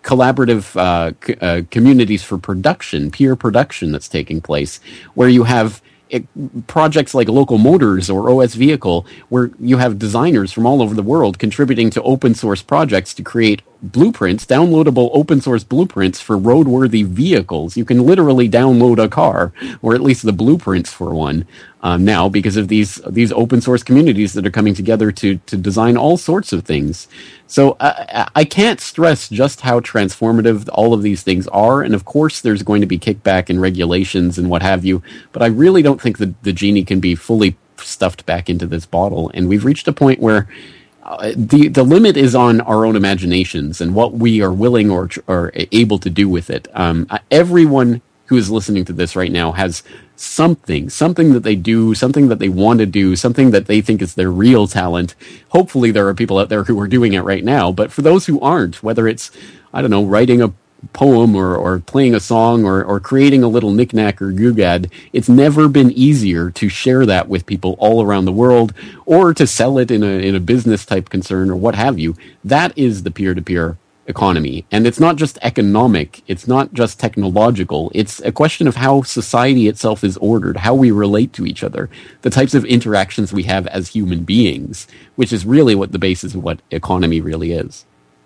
collaborative communities for production, peer production that's taking place, where you have projects like Local Motors or OS Vehicle, where you have designers from all over the world contributing to open source projects to create blueprints, downloadable open source blueprints for roadworthy vehicles. You can literally download a car, or at least the blueprints for one, now because of these open source communities that are coming together to design all sorts of things. So I can't stress just how transformative all of these things are, and of course there's going to be kickback and regulations and what have you, but I really don't think that the genie can be fully stuffed back into this bottle, and we've reached a point where the limit is on our own imaginations and what we are willing or able to do with it. Everyone who is listening to this right now has something that they do, something that they want to do, something that they think is their real talent. Hopefully there are people out there who are doing it right now, but for those who aren't, whether it's, I don't know, writing a poem or playing a song or creating a little knick-knack or googad, it's never been easier to share that with people all around the world, or to sell it in a business type concern or what have you. That is the peer-to-peer economy. And it's not just economic, it's not just technological, it's a question of how society itself is ordered, how we relate to each other, the types of interactions we have as human beings, which is really what the basis of what economy really is.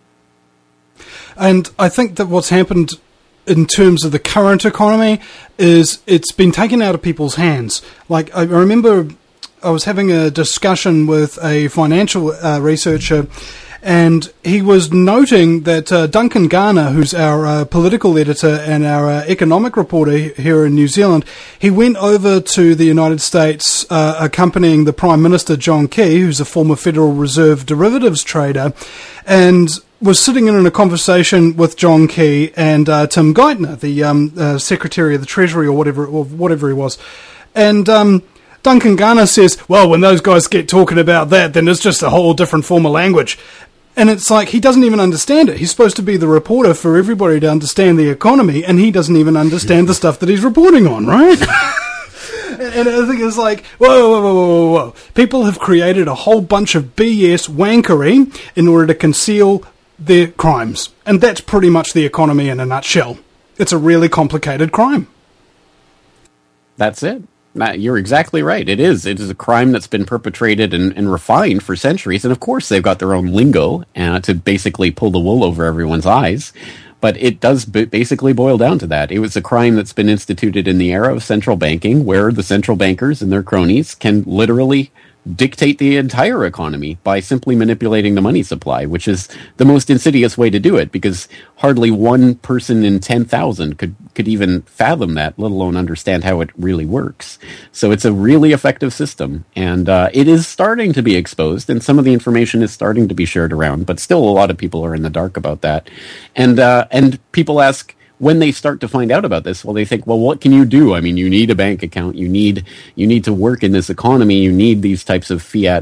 And I think that what's happened in terms of the current economy is it's been taken out of people's hands. Like, I remember I was having a discussion with a financial researcher, and he was noting that Duncan Garner, who's our political editor and our economic reporter here in New Zealand, he went over to the United States accompanying the Prime Minister, John Key, who's a former Federal Reserve derivatives trader, and was sitting in a conversation with John Key and Tim Geithner, the Secretary of the Treasury or whatever he was. And Duncan Garner says, well, when those guys get talking about that, then it's just a whole different form of language. And it's like, he doesn't even understand it. He's supposed to be the reporter for everybody to understand the economy, and he doesn't even understand the stuff that he's reporting on, right? And I think it's like, whoa. People have created a whole bunch of BS wankery in order to conceal their crimes. And that's pretty much the economy in a nutshell. It's a really complicated crime. That's it. You're exactly right. It is a crime that's been perpetrated and refined for centuries. And of course, they've got their own lingo to basically pull the wool over everyone's eyes. But it does basically boil down to that. It was a crime that's been instituted in the era of central banking, where the central bankers and their cronies can literally dictate the entire economy by simply manipulating the money supply, which is the most insidious way to do it, because hardly one person in 10,000 could even fathom that, let alone understand how it really works. So it's a really effective system, and it is starting to be exposed, and some of the information is starting to be shared around, but still a lot of people are in the dark about that. And people ask, when they start to find out about this, well, they think, well, what can you do? I mean, you need a bank account. You need to work in this economy. You need these types of fiat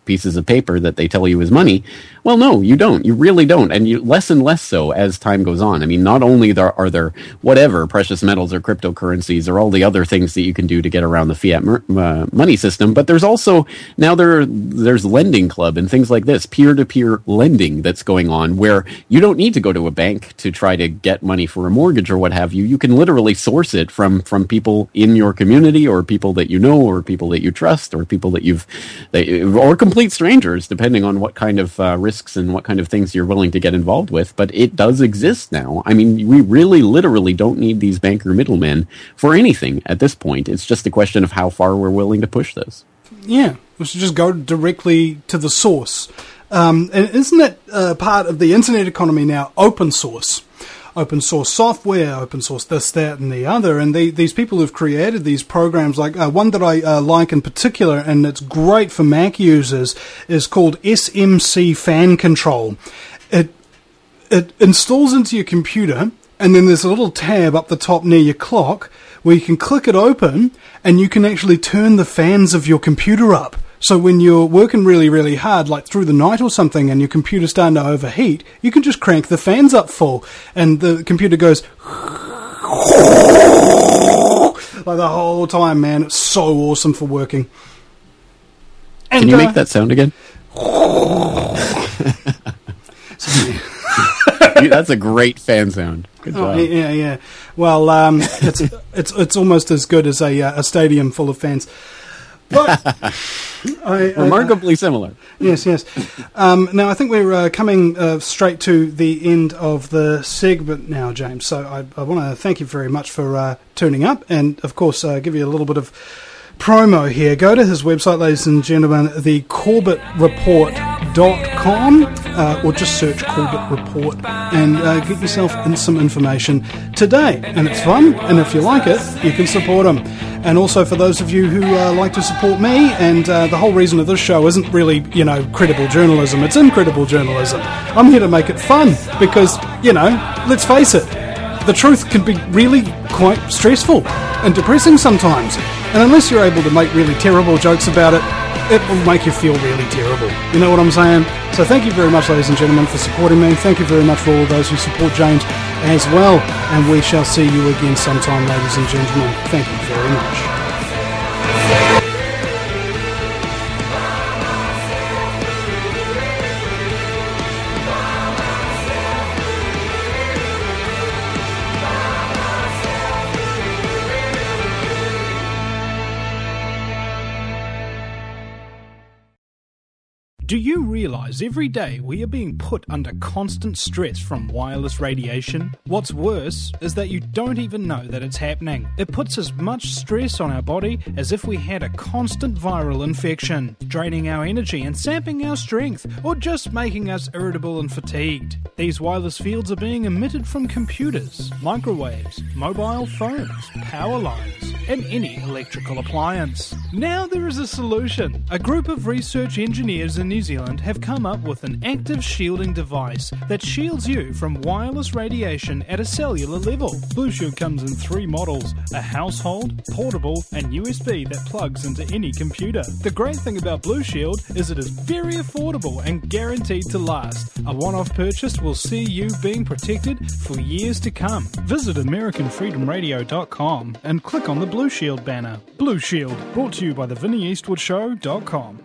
pieces of paper that they tell you is money. Well, no, you don't. You really don't. And you less and less so as time goes on. I mean, not only are there whatever precious metals or cryptocurrencies or all the other things that you can do to get around the fiat money system, but there's also now there's Lending Club and things like this, peer-to-peer lending that's going on, where you don't need to go to a bank to try to get money for a mortgage or what have you. You can literally source it from people in your community, or people that you know, or people that you trust, or people or complete strangers, depending on what kind of risks and what kind of things you're willing to get involved with. But it does exist now. I mean, we really literally don't need these banker middlemen for anything at this point. It's just a question of how far we're willing to push this. Yeah, we should just go directly to the source. And isn't it part of the internet economy now, open source? Open source software, open source this, that, and the other. And these people who've created these programs, like one that I like in particular, and it's great for Mac users, is called SMC Fan Control. It installs into your computer, and then there's a little tab up the top near your clock where you can click it open, and you can actually turn the fans of your computer up. So when you're working really, really hard, like through the night or something, and your computer's starting to overheat, you can just crank the fans up full, and the computer goes like the whole time, man. It's so awesome for working. And, can you make that sound again? That's a great fan sound. Good job. Yeah. Well, it's almost as good as a stadium full of fans. But remarkably similar. Yes. Now, I think we're coming straight to the end of the segment now, James. So I want to thank you very much for tuning up, and, of course, give you a little bit of promo here. Go to his website, ladies and gentlemen, thecorbettreport.com, or just search Corbett Report and get yourself some information today. And it's fun, and if you like it, you can support him. And also for those of you who like to support me, and the whole reason of this show isn't really, credible journalism, it's incredible journalism. I'm here to make it fun because, let's face it, the truth can be really quite stressful and depressing sometimes. And unless you're able to make really terrible jokes about it, it will make you feel really terrible. You know what I'm saying? So thank you very much, ladies and gentlemen, for supporting me. Thank you very much for all of those who support James as well. And we shall see you again sometime, ladies and gentlemen. Thank you very much. Do you realise every day we are being put under constant stress from wireless radiation? What's worse is that you don't even know that it's happening. It puts as much stress on our body as if we had a constant viral infection, draining our energy and sapping our strength, or just making us irritable and fatigued. These wireless fields are being emitted from computers, microwaves, mobile phones, power lines, and any electrical appliance. Now there is a solution. A group of research engineers in New Zealand have come up with an active shielding device that shields you from wireless radiation at a cellular level. Blue Shield comes in 3 models: a household, portable, and USB that plugs into any computer. The great thing about Blue Shield is it is very affordable and guaranteed to last. A one-off purchase will see you being protected for years to come. Visit AmericanFreedomRadio.com and click on the Blue Shield banner. Blue Shield, brought to you by TheVinnyEastwoodShow.com.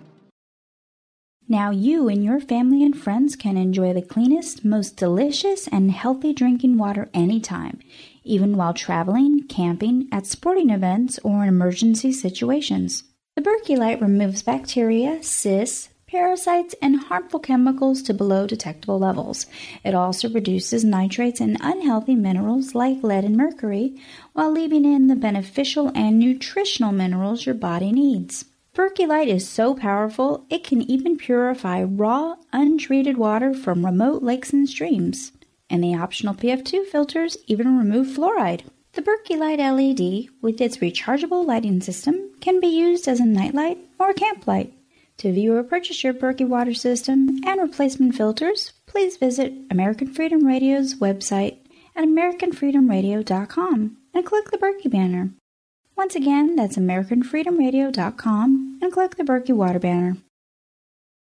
Now you and your family and friends can enjoy the cleanest, most delicious, and healthy drinking water anytime, even while traveling, camping, at sporting events, or in emergency situations. The Berkey Light removes bacteria, cysts, parasites, and harmful chemicals to below detectable levels. It also reduces nitrates and unhealthy minerals like lead and mercury, while leaving in the beneficial and nutritional minerals your body needs. Berkey Light is so powerful, it can even purify raw, untreated water from remote lakes and streams. And the optional PF2 filters even remove fluoride. The Berkey Light LED, with its rechargeable lighting system, can be used as a nightlight or a camp light. To view or purchase your Berkey water system and replacement filters, please visit American Freedom Radio's website at AmericanFreedomRadio.com and click the Berkey banner. Once again, that's AmericanFreedomRadio.com and click the Berkey Water banner.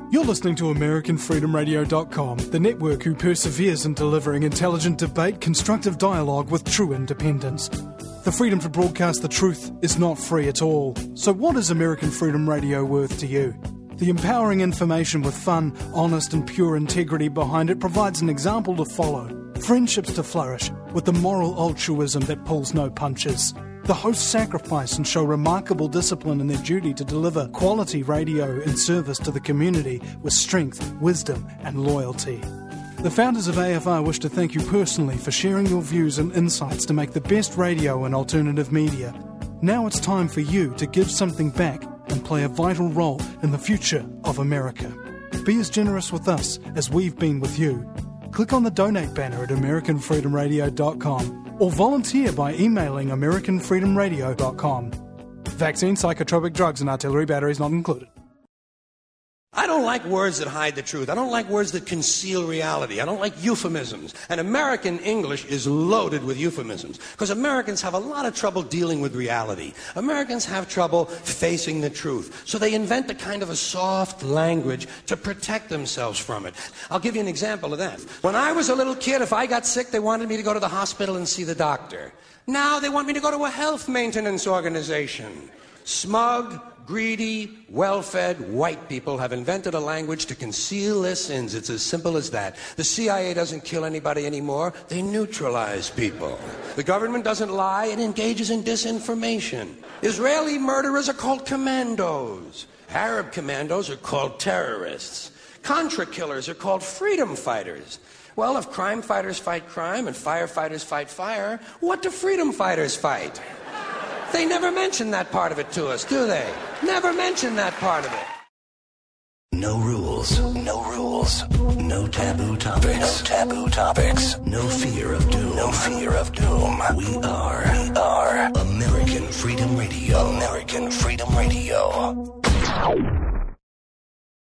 You're listening to AmericanFreedomRadio.com, the network who perseveres in delivering intelligent debate, constructive dialogue with true independence. The freedom to broadcast the truth is not free at all. So what is American Freedom Radio worth to you? The empowering information with fun, honest and pure integrity behind it provides an example to follow. Friendships to flourish with the moral altruism that pulls no punches. The hosts sacrifice and show remarkable discipline in their duty to deliver quality radio in service to the community with strength, wisdom and loyalty. The founders of AFR wish to thank you personally for sharing your views and insights to make the best radio and alternative media. Now it's time for you to give something back and play a vital role in the future of America. Be as generous with us as we've been with you. Click on the donate banner at AmericanFreedomRadio.com or volunteer by emailing AmericanFreedomRadio.com. Vaccine, psychotropic drugs and artillery batteries not included. I don't like words that hide the truth. I don't like words that conceal reality. I don't like euphemisms. And American English is loaded with euphemisms because Americans have a lot of trouble dealing with reality. Americans have trouble facing the truth. So they invent a kind of a soft language to protect themselves from it. I'll give you an example of that. When I was a little kid, if I got sick, they wanted me to go to the hospital and see the doctor. Now they want me to go to a health maintenance organization. Smug, greedy, well-fed white people have invented a language to conceal their sins. It's as simple as that. The CIA doesn't kill anybody anymore. They neutralize people. The government doesn't lie. It engages in disinformation. Israeli murderers are called commandos. Arab commandos are called terrorists. Contra killers are called freedom fighters. Well, if crime fighters fight crime and firefighters fight fire, what do freedom fighters fight? They never mention that part of it to us, do they? Never mention that part of it. No rules, no rules, no taboo topics, no taboo topics, no fear of doom, no fear of doom. We are American Freedom Radio. American Freedom Radio.